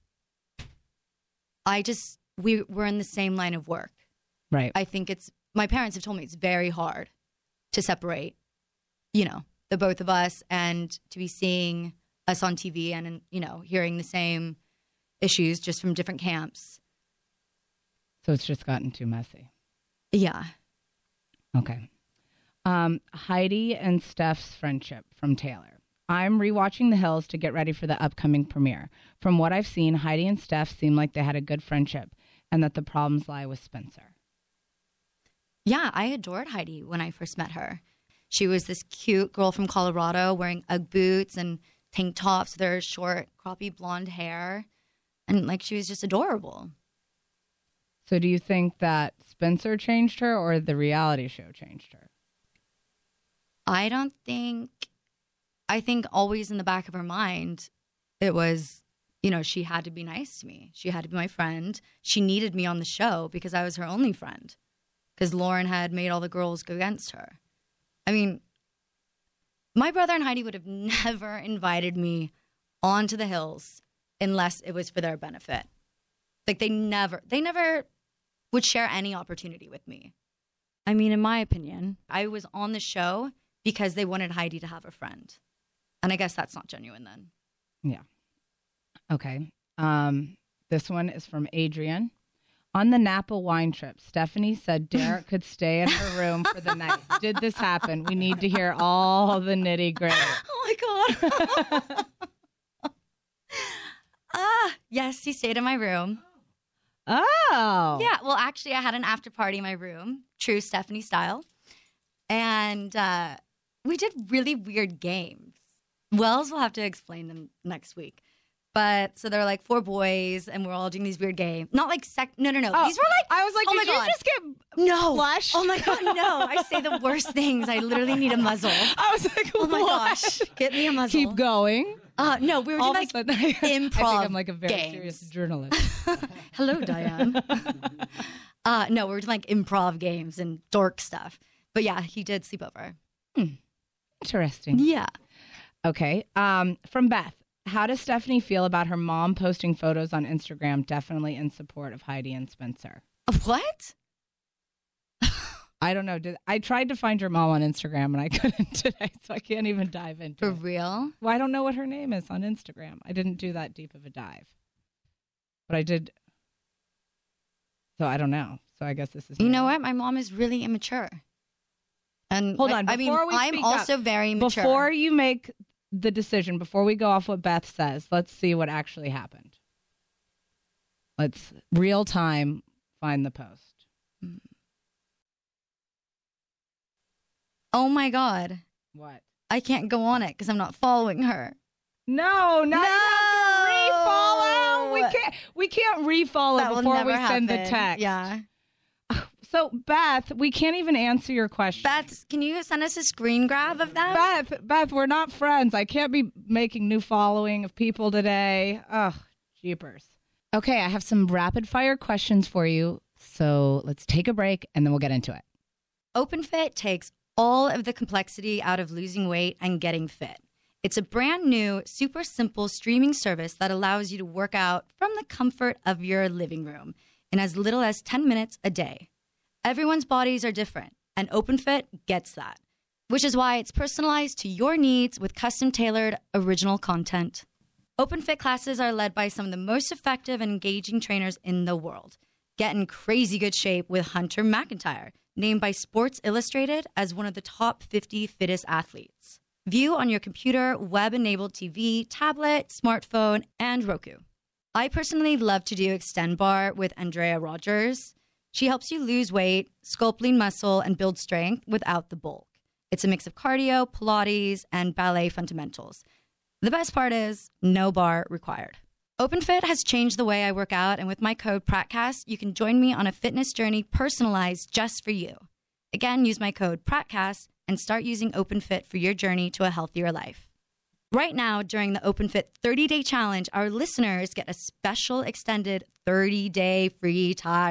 [SPEAKER 3] We're in the same line of work.
[SPEAKER 2] Right.
[SPEAKER 3] I think my parents have told me it's very hard to separate, the both of us, and to be seeing us on TV and, hearing the same issues just from different camps.
[SPEAKER 2] So it's just gotten too messy.
[SPEAKER 3] Yeah.
[SPEAKER 2] Okay. Heidi and Steph's friendship from Taylor. I'm rewatching The Hills to get ready for the upcoming premiere. From what I've seen, Heidi and Steph seem like they had a good friendship and that the problems lie with Spencer.
[SPEAKER 3] Yeah, I adored Heidi when I first met her. She was this cute girl from Colorado wearing Ugg boots and tank tops with her short, croppy blonde hair. And, she was just adorable.
[SPEAKER 2] So do you think that Spencer changed her or the reality show changed her?
[SPEAKER 3] I think always in the back of her mind, it was, she had to be nice to me. She had to be my friend. She needed me on the show because I was her only friend. Because Lauren had made all the girls go against her. I mean, my brother and Heidi would have never invited me onto The Hills unless it was for their benefit. Like, they never would share any opportunity with me. I mean, in my opinion, I was on the show because they wanted Heidi to have a friend. And I guess that's not genuine then.
[SPEAKER 2] Yeah. Okay. This one is from Adrian. On the Napa wine trip, Stephanie said Derek could stay in her room for the night. Did this happen? We need to hear all the nitty-gritty.
[SPEAKER 3] Oh, my God. Yes, he stayed in my room.
[SPEAKER 2] Oh.
[SPEAKER 3] Yeah, well, actually, I had an after party in my room, true Stephanie style. And we did really weird games. Wells will have to explain them next week. But so there were 4 boys, and we're all doing these weird games. Not like no.
[SPEAKER 2] Oh,
[SPEAKER 3] These were
[SPEAKER 2] I was like,
[SPEAKER 3] oh
[SPEAKER 2] did
[SPEAKER 3] my
[SPEAKER 2] you
[SPEAKER 3] God.
[SPEAKER 2] just get flushed?
[SPEAKER 3] Oh my God, no. I say the worst things. I literally need a muzzle.
[SPEAKER 2] I was like,
[SPEAKER 3] Oh my
[SPEAKER 2] what?
[SPEAKER 3] gosh. Get me a muzzle.
[SPEAKER 2] Keep going.
[SPEAKER 3] No, we were
[SPEAKER 2] All
[SPEAKER 3] doing
[SPEAKER 2] of a sudden, I
[SPEAKER 3] improv
[SPEAKER 2] think I'm like a very
[SPEAKER 3] games.
[SPEAKER 2] serious journalist.
[SPEAKER 3] Hello, Diane. No, we were doing improv games and dork stuff. But yeah, he did sleep over.
[SPEAKER 2] Interesting.
[SPEAKER 3] Yeah.
[SPEAKER 2] Okay. From Beth. How does Stephanie feel about her mom posting photos on Instagram, definitely in support of Heidi and Spencer?
[SPEAKER 3] What?
[SPEAKER 2] I don't know. I tried to find your mom on Instagram and I couldn't today, so I can't even dive into
[SPEAKER 3] For
[SPEAKER 2] it.
[SPEAKER 3] real?
[SPEAKER 2] Well, I don't know what her name is on Instagram. I didn't do that deep of a dive. But I did. So I don't know. So I guess this is...
[SPEAKER 3] You know what? My mom is really immature. And
[SPEAKER 2] Hold on.
[SPEAKER 3] I mean,
[SPEAKER 2] before we
[SPEAKER 3] I'm
[SPEAKER 2] speak
[SPEAKER 3] also
[SPEAKER 2] up,
[SPEAKER 3] very mature.
[SPEAKER 2] Before you make the decision, before we go off what Beth says, let's see what actually happened. Let's real time find the post.
[SPEAKER 3] Oh my God.
[SPEAKER 2] What?
[SPEAKER 3] I can't go on it because I'm not following her.
[SPEAKER 2] No, not
[SPEAKER 3] No!
[SPEAKER 2] refollow. We can't refollow
[SPEAKER 3] That will
[SPEAKER 2] before
[SPEAKER 3] never
[SPEAKER 2] we send the
[SPEAKER 3] happen.
[SPEAKER 2] text.
[SPEAKER 3] Yeah.
[SPEAKER 2] So Beth, we can't even answer your question.
[SPEAKER 3] Beth, can you send us a screen grab of that?
[SPEAKER 2] Beth, we're not friends. I can't be making new following of people today. Ugh, jeepers. Okay, I have some rapid fire questions for you. So let's take a break and then we'll get into it.
[SPEAKER 3] OpenFit takes all of the complexity out of losing weight and getting fit. It's a brand new, super simple streaming service that allows you to work out from the comfort of your living room in as little as 10 minutes a day. Everyone's bodies are different, and OpenFit gets that, which is why it's personalized to your needs with custom-tailored original content. OpenFit classes are led by some of the most effective and engaging trainers in the world. Get in crazy good shape with Hunter McIntyre, named by Sports Illustrated as one of the top 50 fittest athletes. View on your computer, web-enabled TV, tablet, smartphone, and Roku. I personally love to do Extend Bar with Andrea Rogers. She helps you lose weight, sculpt lean muscle, and build strength without the bulk. It's a mix of cardio, Pilates, and ballet fundamentals. The best part is no bar required. OpenFit has changed the way I work out, and with my code PRATCAST, you can join me on a fitness journey personalized just for you. Again, use my code PRATCAST and start using OpenFit for your journey to a healthier life. Right now, during the OpenFit 30-day challenge, our listeners get a special extended 30-day free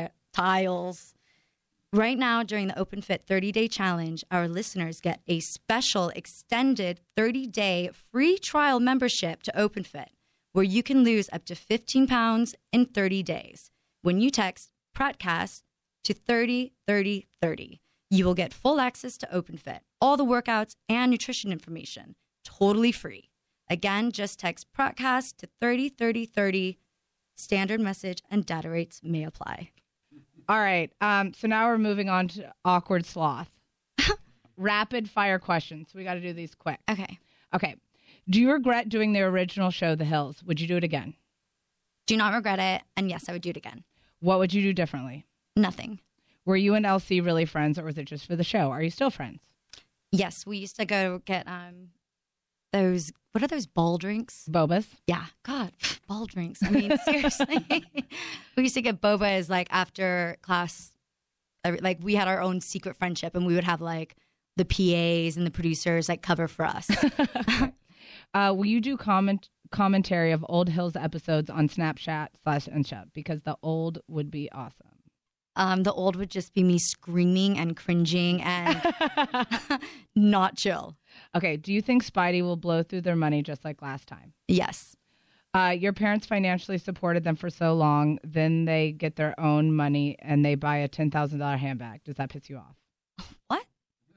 [SPEAKER 3] tiles. Right now, during the OpenFit 30-day challenge, our listeners get a special extended 30-day free trial membership to OpenFit, where you can lose up to 15 pounds in 30 days. When you text PRATCAST to 303030, you will get full access to OpenFit, all the workouts and nutrition information, totally free. Again, just text PRATCAST to 303030. Standard message and data rates may apply.
[SPEAKER 2] All right. So now we're moving on to awkward sloth. Rapid fire questions. We got to do these quick. Okay. Do you regret doing the original show, The Hills? Would you do it again?
[SPEAKER 3] Do not regret it. And yes, I would do it again.
[SPEAKER 2] What would you do differently?
[SPEAKER 3] Nothing.
[SPEAKER 2] Were you and Elsie really friends, or was it just for the show? Are you still friends?
[SPEAKER 3] Yes, we used to go get those, what are those, ball drinks?
[SPEAKER 2] Bobas?
[SPEAKER 3] Yeah. God, ball drinks. I mean, seriously. We used to get bobas like after class. Like we had our own secret friendship, and we would have like the PAs and the producers like cover for us.
[SPEAKER 2] Will you do commentary of old Hills episodes on Snapchat/Insta? Because the old would be awesome.
[SPEAKER 3] The old would just be me screaming and cringing and not chill.
[SPEAKER 2] Okay. Do you think Spidey will blow through their money just like last time?
[SPEAKER 3] Yes.
[SPEAKER 2] Your parents financially supported them for so long, then they get their own money and they buy a $10,000 handbag. Does that piss you off?
[SPEAKER 3] What?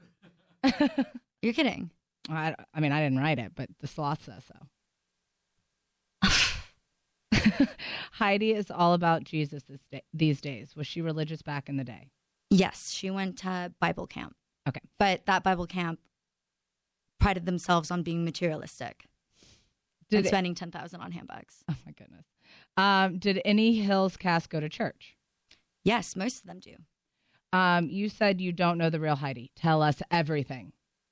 [SPEAKER 3] You're kidding.
[SPEAKER 2] I mean, I didn't write it, but the sloth says so. Heidi is all about Jesus these days. Was she religious back in the day?
[SPEAKER 3] Yes, she went to Bible camp.
[SPEAKER 2] Okay.
[SPEAKER 3] But that Bible camp prided themselves on being materialistic and spending $10,000 on handbags.
[SPEAKER 2] Oh, my goodness. Did any Hills cast go to church?
[SPEAKER 3] Yes, most of them do.
[SPEAKER 2] You said you don't know the real Heidi. Tell us everything.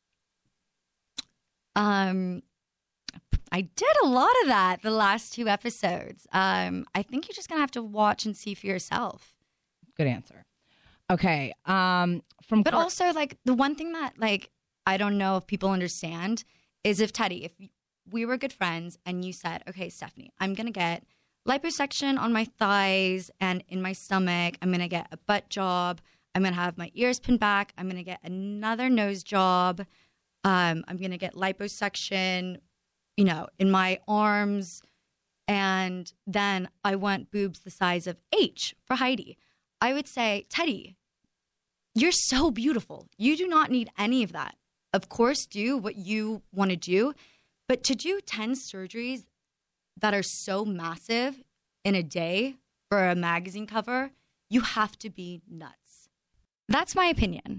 [SPEAKER 3] I did a lot of that the last 2 episodes. I think you're just going to have to watch and see for yourself.
[SPEAKER 2] Good answer. Okay.
[SPEAKER 3] But also, like, the one thing that, like, I don't know if people understand is if we were good friends and you said, okay, Stephanie, I'm going to get liposuction on my thighs and in my stomach. I'm going to get a butt job. I'm going to have my ears pinned back. I'm going to get another nose job. I'm going to get liposuction, in my arms. And then I want boobs the size of H for Heidi. I would say, Teddy, you're so beautiful. You do not need any of that. Of course, do what you want to do. But to do 10 surgeries that are so massive in a day for a magazine cover, you have to be nuts. That's my opinion.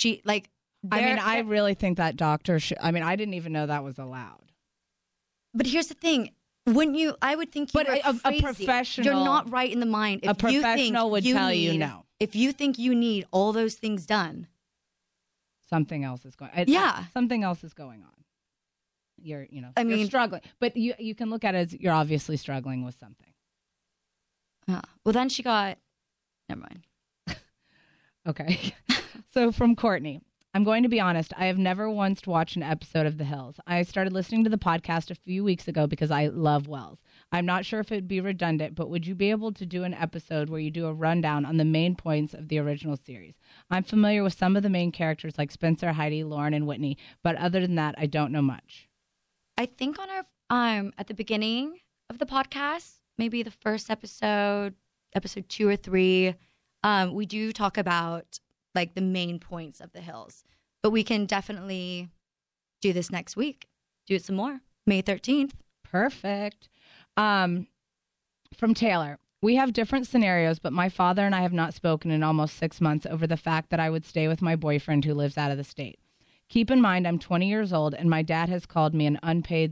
[SPEAKER 3] I
[SPEAKER 2] really think that doctor should. I mean, I didn't even know that was allowed.
[SPEAKER 3] But here's the thing. I would think you were crazy.
[SPEAKER 2] A professional.
[SPEAKER 3] You're not right in the mind. If
[SPEAKER 2] a professional would tell you no.
[SPEAKER 3] If you think you need all those things done.
[SPEAKER 2] Something else is going something else is going on. You're struggling. But you can look at it as you're obviously struggling with something.
[SPEAKER 3] Well, then she got... Never mind.
[SPEAKER 2] Okay. So from Courtney, I'm going to be honest. I have never once watched an episode of The Hills. I started listening to the podcast a few weeks ago because I love Wells. I'm not sure if it'd be redundant, but would you be able to do an episode where you do a rundown on the main points of the original series? I'm familiar with some of the main characters like Spencer, Heidi, Lauren, and Whitney, but other than that, I don't know much.
[SPEAKER 3] I think on our at the beginning of the podcast, maybe the first episode 2 or 3, we do talk about like the main points of the Hills. But we can definitely do this next week. Do it some more. May 13th.
[SPEAKER 2] Perfect. From Taylor, we have different scenarios, but my father and I have not spoken in almost 6 months over the fact that I would stay with my boyfriend who lives out of the state. Keep in mind, I'm 20 years old, and my dad has called me an unpaid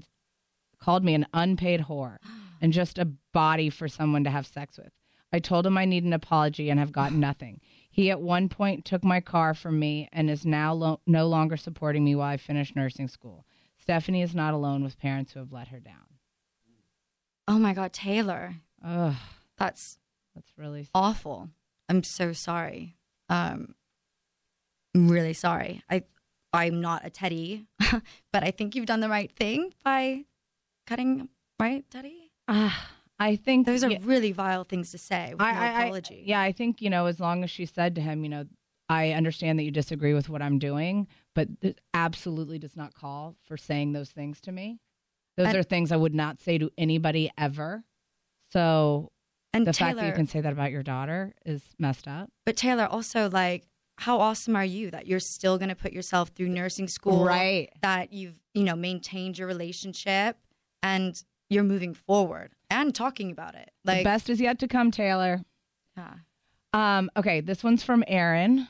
[SPEAKER 2] whore and just a body for someone to have sex with. I told him I need an apology and have gotten nothing. He at one point took my car from me and is now no longer supporting me while I finish nursing school. Stephanie is not alone with parents who have let her down.
[SPEAKER 3] Oh my God, Taylor.
[SPEAKER 2] Ugh,
[SPEAKER 3] That's
[SPEAKER 2] really sad.
[SPEAKER 3] awful. I'm so sorry. I'm really sorry. I'm not a Teddy, but I think you've done the right thing by cutting, right, Teddy?
[SPEAKER 2] I think
[SPEAKER 3] Those are really vile things to say with no apology.
[SPEAKER 2] I think, as long as she said to him, I understand that you disagree with what I'm doing, but it absolutely does not call for saying those things to me. Those are things I would not say to anybody ever. So the fact that you can say that about your daughter is messed up.
[SPEAKER 3] But Taylor, also, like, how awesome are you that you're still going to put yourself through nursing school?
[SPEAKER 2] Right.
[SPEAKER 3] That you've, maintained your relationship and you're moving forward and talking about it. Like,
[SPEAKER 2] the best is yet to come, Taylor.
[SPEAKER 3] Yeah.
[SPEAKER 2] Okay, this one's from Aaron.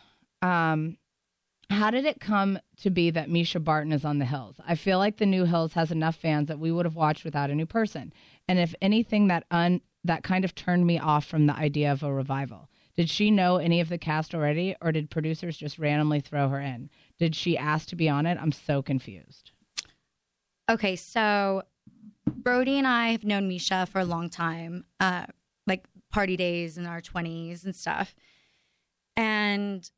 [SPEAKER 2] How did it come to be that Misha Barton is on the Hills? I feel like the new Hills has enough fans that we would have watched without a new person. And if anything, that kind of turned me off from the idea of a revival. Did she know any of the cast already, or did producers just randomly throw her in? Did she ask to be on it? I'm so confused.
[SPEAKER 3] Okay, so Brody and I have known Misha for a long time, like party days in our 20s and stuff. And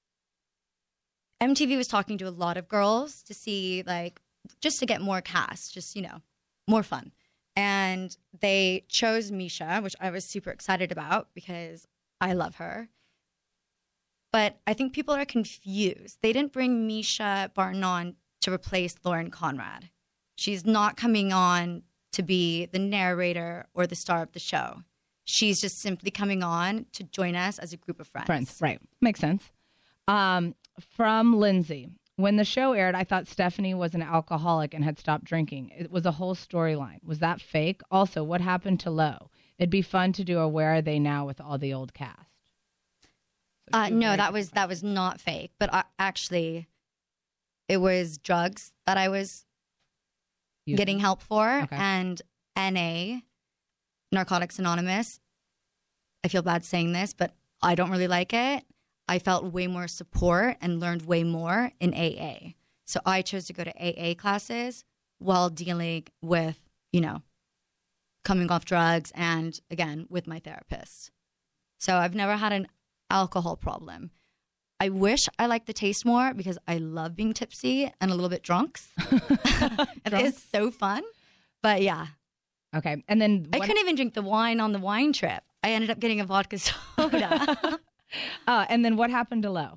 [SPEAKER 3] MTV was talking to a lot of girls to see, like, just to get more cast, just, more fun. And they chose Misha, which I was super excited about because I love her. But I think people are confused. They didn't bring Misha Barton on to replace Lauren Conrad. She's not coming on to be the narrator or the star of the show. She's just simply coming on to join us as a group of friends.
[SPEAKER 2] Right. Makes sense. From Lindsay. When the show aired, I thought Stephanie was an alcoholic and had stopped drinking. It was a whole storyline. Was that fake? Also, what happened to Lo? It'd be fun to do a Where Are They Now with all the old cast.
[SPEAKER 3] No, that was not fake. But actually, it was drugs that I was getting help for.
[SPEAKER 2] Okay.
[SPEAKER 3] And NA, Narcotics Anonymous. I feel bad saying this, but I don't really like it. I felt way more support and learned way more in AA. So I chose to go to AA classes while dealing with, coming off drugs and, again, with my therapist. So I've never had an alcohol problem. I wish I liked the taste more because I love being tipsy and a little bit drunk. It is so fun. But yeah.
[SPEAKER 2] Okay. And then
[SPEAKER 3] I couldn't even drink the wine on the wine trip. I ended up getting a vodka soda.
[SPEAKER 2] And then what happened to Lo?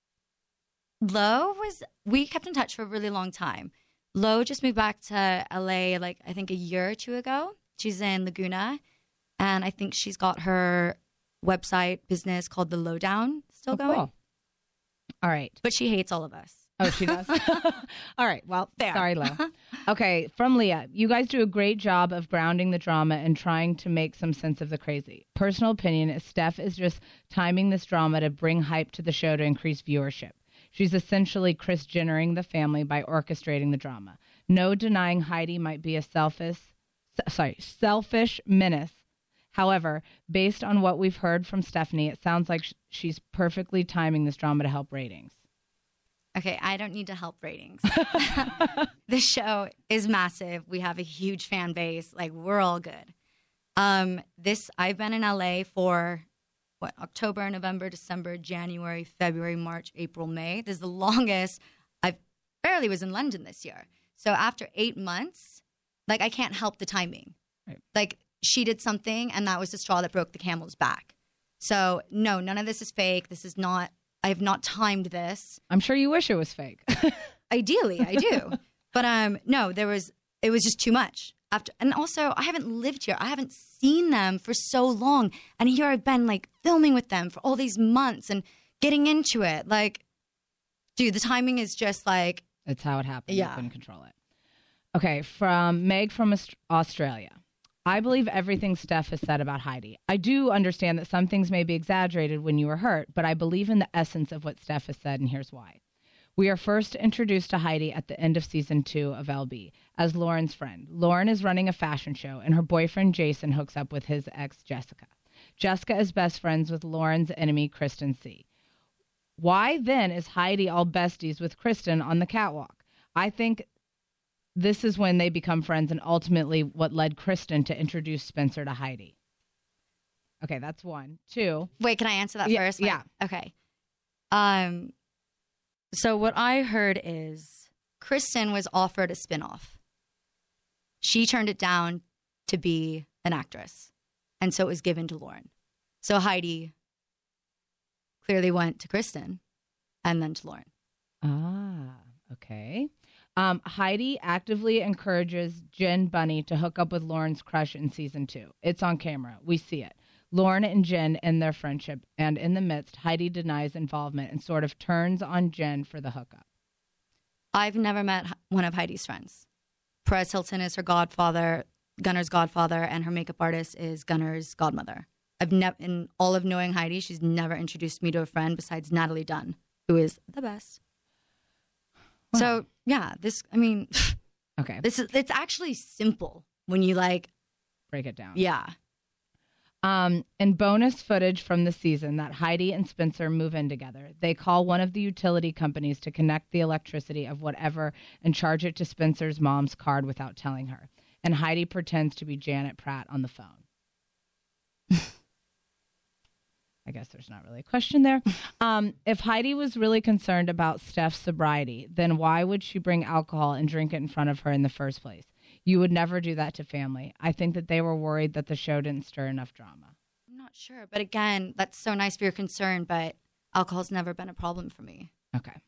[SPEAKER 3] We kept in touch for a really long time. Lo just moved back to LA, like, I think a year or two ago. She's in Laguna. And I think she's got her website business called The Lowdown still going.
[SPEAKER 2] Cool. All right.
[SPEAKER 3] But she hates all of us.
[SPEAKER 2] Oh, she does? All right. Well,
[SPEAKER 3] Fair.
[SPEAKER 2] Sorry, Lo. Okay. From Leah. You guys do a great job of grounding the drama and trying to make some sense of the crazy. Personal opinion is Steph is just timing this drama to bring hype to the show to increase viewership. She's essentially Kris Jennering the family by orchestrating the drama. No denying Heidi might be a selfish menace. However, based on what we've heard from Stephanie, it sounds like she's perfectly timing this drama to help ratings.
[SPEAKER 3] Okay, I don't need to help ratings. The show is massive. We have a huge fan base. Like, we're all good. I've been in LA for October, November, December, January, February, March, April, May. This is the longest. I barely was in London this year. So after 8 months, like, I can't help the timing.
[SPEAKER 2] Right.
[SPEAKER 3] Like she did something and that was the straw that broke the camel's back. So no, none of this is fake. This is not, I have not timed this.
[SPEAKER 2] I'm sure you wish it was fake.
[SPEAKER 3] Ideally, I do. But no, it was just too much. And also, I haven't lived here. I haven't seen them for so long. And here I've been like filming with them for all these months and getting into it. Like, dude, the timing is just like.
[SPEAKER 2] It's how it happened.
[SPEAKER 3] Yeah.
[SPEAKER 2] You couldn't control it. Okay, from Meg from Australia. I believe everything Steph has said about Heidi. I do understand that some things may be exaggerated when you were hurt, but I believe in the essence of what Steph has said, and here's why. We are first introduced to Heidi at the end of season 2 of LB as Lauren's friend. Lauren is running a fashion show, and her boyfriend Jason hooks up with his ex, Jessica. Jessica is best friends with Lauren's enemy, Kristen C. Why then is Heidi all besties with Kristen on the catwalk? I think this is when they become friends and ultimately what led Kristen to introduce Spencer to Heidi. Okay, that's 1. 2.
[SPEAKER 3] Wait, can I answer that first?
[SPEAKER 2] Yeah.
[SPEAKER 3] Okay. So what I heard is Kristen was offered a spinoff. She turned it down to be an actress. And so it was given to Lauren. So Heidi clearly went to Kristen and then to Lauren.
[SPEAKER 2] Ah, okay. Heidi actively encourages Jen Bunny to hook up with Lauren's crush in season 2. It's on camera. We see it. Lauren and Jen end their friendship, and in the midst, Heidi denies involvement and sort of turns on Jen for the hookup.
[SPEAKER 3] I've never met one of Heidi's friends. Perez Hilton is her godfather, Gunner's godfather, and her makeup artist is Gunner's godmother. In all of knowing Heidi, she's never introduced me to a friend besides Natalie Dunn, who is the best. Wow. So, yeah,
[SPEAKER 2] okay.
[SPEAKER 3] It's actually simple when you
[SPEAKER 2] break it down.
[SPEAKER 3] Yeah.
[SPEAKER 2] In bonus footage from the season that Heidi and Spencer move in together, they call one of the utility companies to connect the electricity of whatever and charge it to Spencer's mom's card without telling her. And Heidi pretends to be Janet Pratt on the phone. I guess there's not really a question there. If Heidi was really concerned about Steph's sobriety, then why would she bring alcohol and drink it in front of her in the first place? You would never do that to family. I think that they were worried that the show didn't stir enough drama.
[SPEAKER 3] I'm not sure. But again, that's so nice for your concern, but alcohol's never been a problem for me.
[SPEAKER 2] Okay.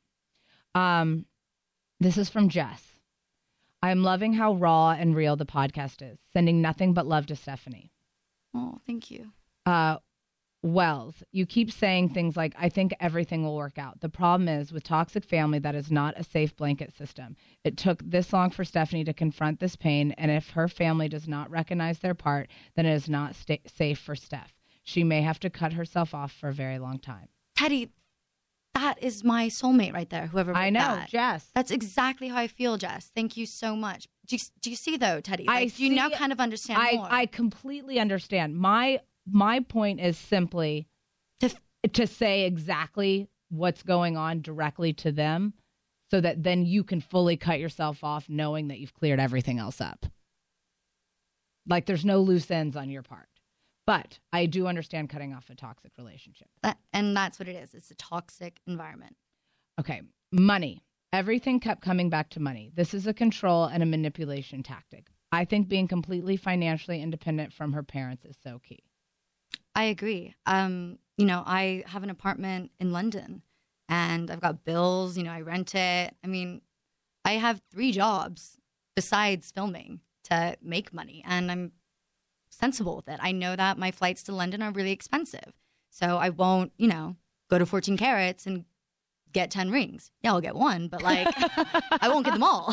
[SPEAKER 2] This is from Jess. I am loving how raw and real the podcast is. Sending nothing but love to Stephanie.
[SPEAKER 3] Oh, thank you.
[SPEAKER 2] Wells, you keep saying things like, I think everything will work out. The problem is, with toxic family, that is not a safe blanket system. It took this long for Stephanie to confront this pain, and if her family does not recognize their part, then it is not safe for Steph. She may have to cut herself off for a very long time.
[SPEAKER 3] Teddy, that is my soulmate right there, whoever wrote
[SPEAKER 2] I know,
[SPEAKER 3] that.
[SPEAKER 2] Jess.
[SPEAKER 3] That's exactly how I feel, Jess. Thank you so much. Do you see, though, Teddy? Do you now kind of understand more?
[SPEAKER 2] I completely understand. My point is simply to say exactly what's going on directly to them so that then you can fully cut yourself off knowing that you've cleared everything else up. Like there's no loose ends on your part. But I do understand cutting off a toxic relationship.
[SPEAKER 3] And that's what it is. It's a toxic environment.
[SPEAKER 2] Okay. Money. Everything kept coming back to money. This is a control and a manipulation tactic. I think being completely financially independent from her parents is so key.
[SPEAKER 3] I agree. I have an apartment in London and I've got bills, I rent it. I mean, I have 3 jobs besides filming to make money and I'm sensible with it. I know that my flights to London are really expensive. So I won't, go to 14 Carats and get 10 rings. Yeah, I'll get 1, but I won't get them all.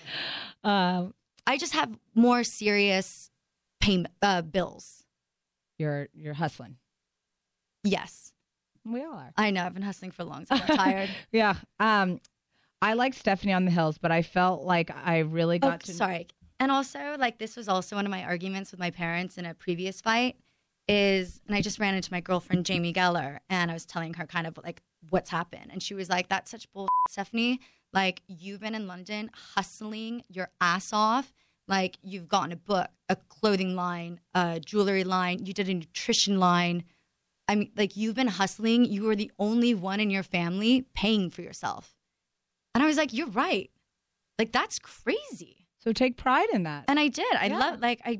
[SPEAKER 3] I just have more serious bills.
[SPEAKER 2] You're hustling.
[SPEAKER 3] Yes.
[SPEAKER 2] We all are.
[SPEAKER 3] I know. I've been hustling for a long time. I'm tired.
[SPEAKER 2] Yeah. I like Stephanie on the Hills, but I felt like I really got to...
[SPEAKER 3] Sorry. And also, this was also one of my arguments with my parents in a previous fight and I just ran into my girlfriend, Jamie Geller, and I was telling her kind of what's happened. And she was like, that's such bullshit, Stephanie. You've been in London hustling your ass off. You've gotten a book, a clothing line, a jewelry line. You did a nutrition line. I mean, you've been hustling. You were the only one in your family paying for yourself. And I was like, you're right. That's crazy.
[SPEAKER 2] So take pride in that.
[SPEAKER 3] And I did. I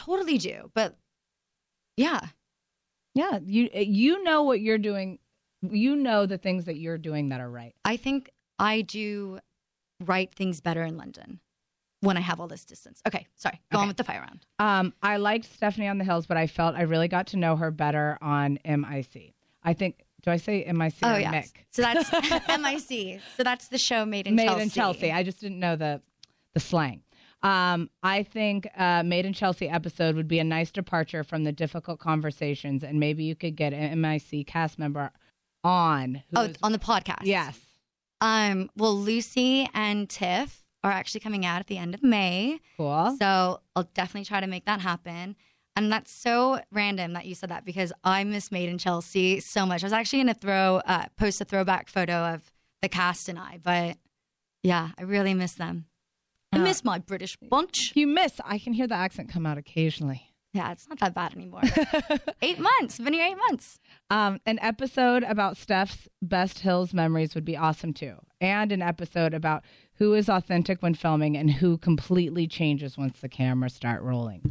[SPEAKER 3] totally do. But yeah.
[SPEAKER 2] Yeah, you know what you're doing. You know the things that you're doing that are right.
[SPEAKER 3] I think I do write things better in London when I have all this distance. Okay, sorry. Go on with the fire round.
[SPEAKER 2] I liked Stephanie on the Hills, but I felt I really got to know her better on MIC. I think, do I say MIC or Mick?
[SPEAKER 3] So that's MIC. So that's the show Made in Chelsea.
[SPEAKER 2] Made in Chelsea. I just didn't know the slang. I think Made in Chelsea episode would be a nice departure from the difficult conversations, and maybe you could get an MIC cast member on.
[SPEAKER 3] On the podcast.
[SPEAKER 2] Yes.
[SPEAKER 3] Well, Lucy and Tiff are actually coming out at the end of May.
[SPEAKER 2] Cool.
[SPEAKER 3] So I'll definitely try to make that happen. And that's so random that you said that because I miss Made in Chelsea so much. I was actually going to post a throwback photo of the cast and I, but yeah, I really miss them. I miss my British bunch.
[SPEAKER 2] I can hear the accent come out occasionally.
[SPEAKER 3] Yeah, it's not that bad anymore. 8 months. I've been here 8 months.
[SPEAKER 2] An episode about Steph's best Hills memories would be awesome too. And an episode about who is authentic when filming and who completely changes once the cameras start rolling.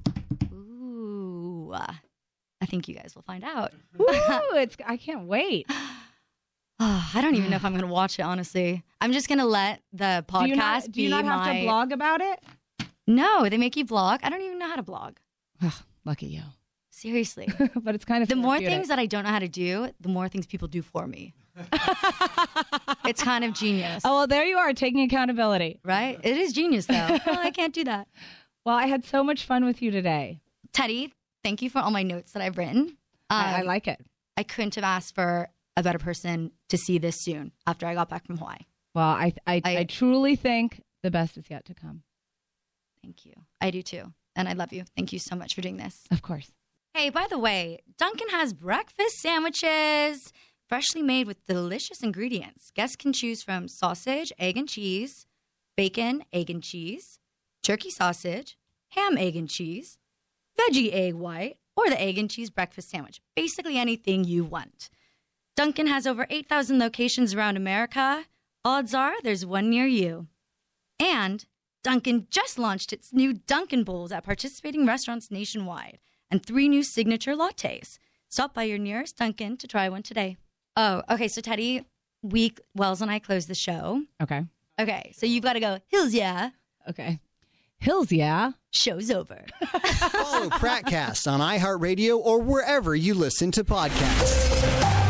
[SPEAKER 3] Ooh. I think you guys will find out.
[SPEAKER 2] Ooh, I can't wait.
[SPEAKER 3] I don't even know if I'm going to watch it, honestly. I'm just going to let the podcast
[SPEAKER 2] do you not have to blog about it?
[SPEAKER 3] No, they make you blog. I don't even know how to blog.
[SPEAKER 2] Lucky you.
[SPEAKER 3] Seriously.
[SPEAKER 2] But it's kind of
[SPEAKER 3] the more things that I don't know how to do, the more things people do for me. It's kind of genius.
[SPEAKER 2] Oh, well, there you are, taking accountability.
[SPEAKER 3] Right? It is genius, though. Oh, I can't do that.
[SPEAKER 2] Well, I had so much fun with you today.
[SPEAKER 3] Teddy, thank you for all my notes that I've written.
[SPEAKER 2] I like it.
[SPEAKER 3] I couldn't have asked for a better person to see this soon after I got back from Hawaii.
[SPEAKER 2] Well, I truly think the best is yet to come.
[SPEAKER 3] Thank you. I do too. And I love you. Thank you so much for doing this.
[SPEAKER 2] Of course.
[SPEAKER 3] Hey, by the way, Dunkin' has breakfast sandwiches, freshly made with delicious ingredients. Guests can choose from sausage, egg and cheese, bacon, egg and cheese, turkey sausage, ham, egg and cheese, veggie egg white, or the egg and cheese breakfast sandwich. Basically anything you want. Dunkin' has over 8,000 locations around America. Odds are there's one near you. And Dunkin' just launched its new Dunkin' Bowls at participating restaurants nationwide and 3 new signature lattes. Stop by your nearest Dunkin' to try one today. Oh, okay. So Teddy, Wells and I close the show.
[SPEAKER 2] Okay.
[SPEAKER 3] Okay. So you've got to go, Hills, yeah.
[SPEAKER 2] Okay. Hills, yeah.
[SPEAKER 3] Show's over.
[SPEAKER 5] Follow Pratcast on iHeartRadio or wherever you listen to podcasts.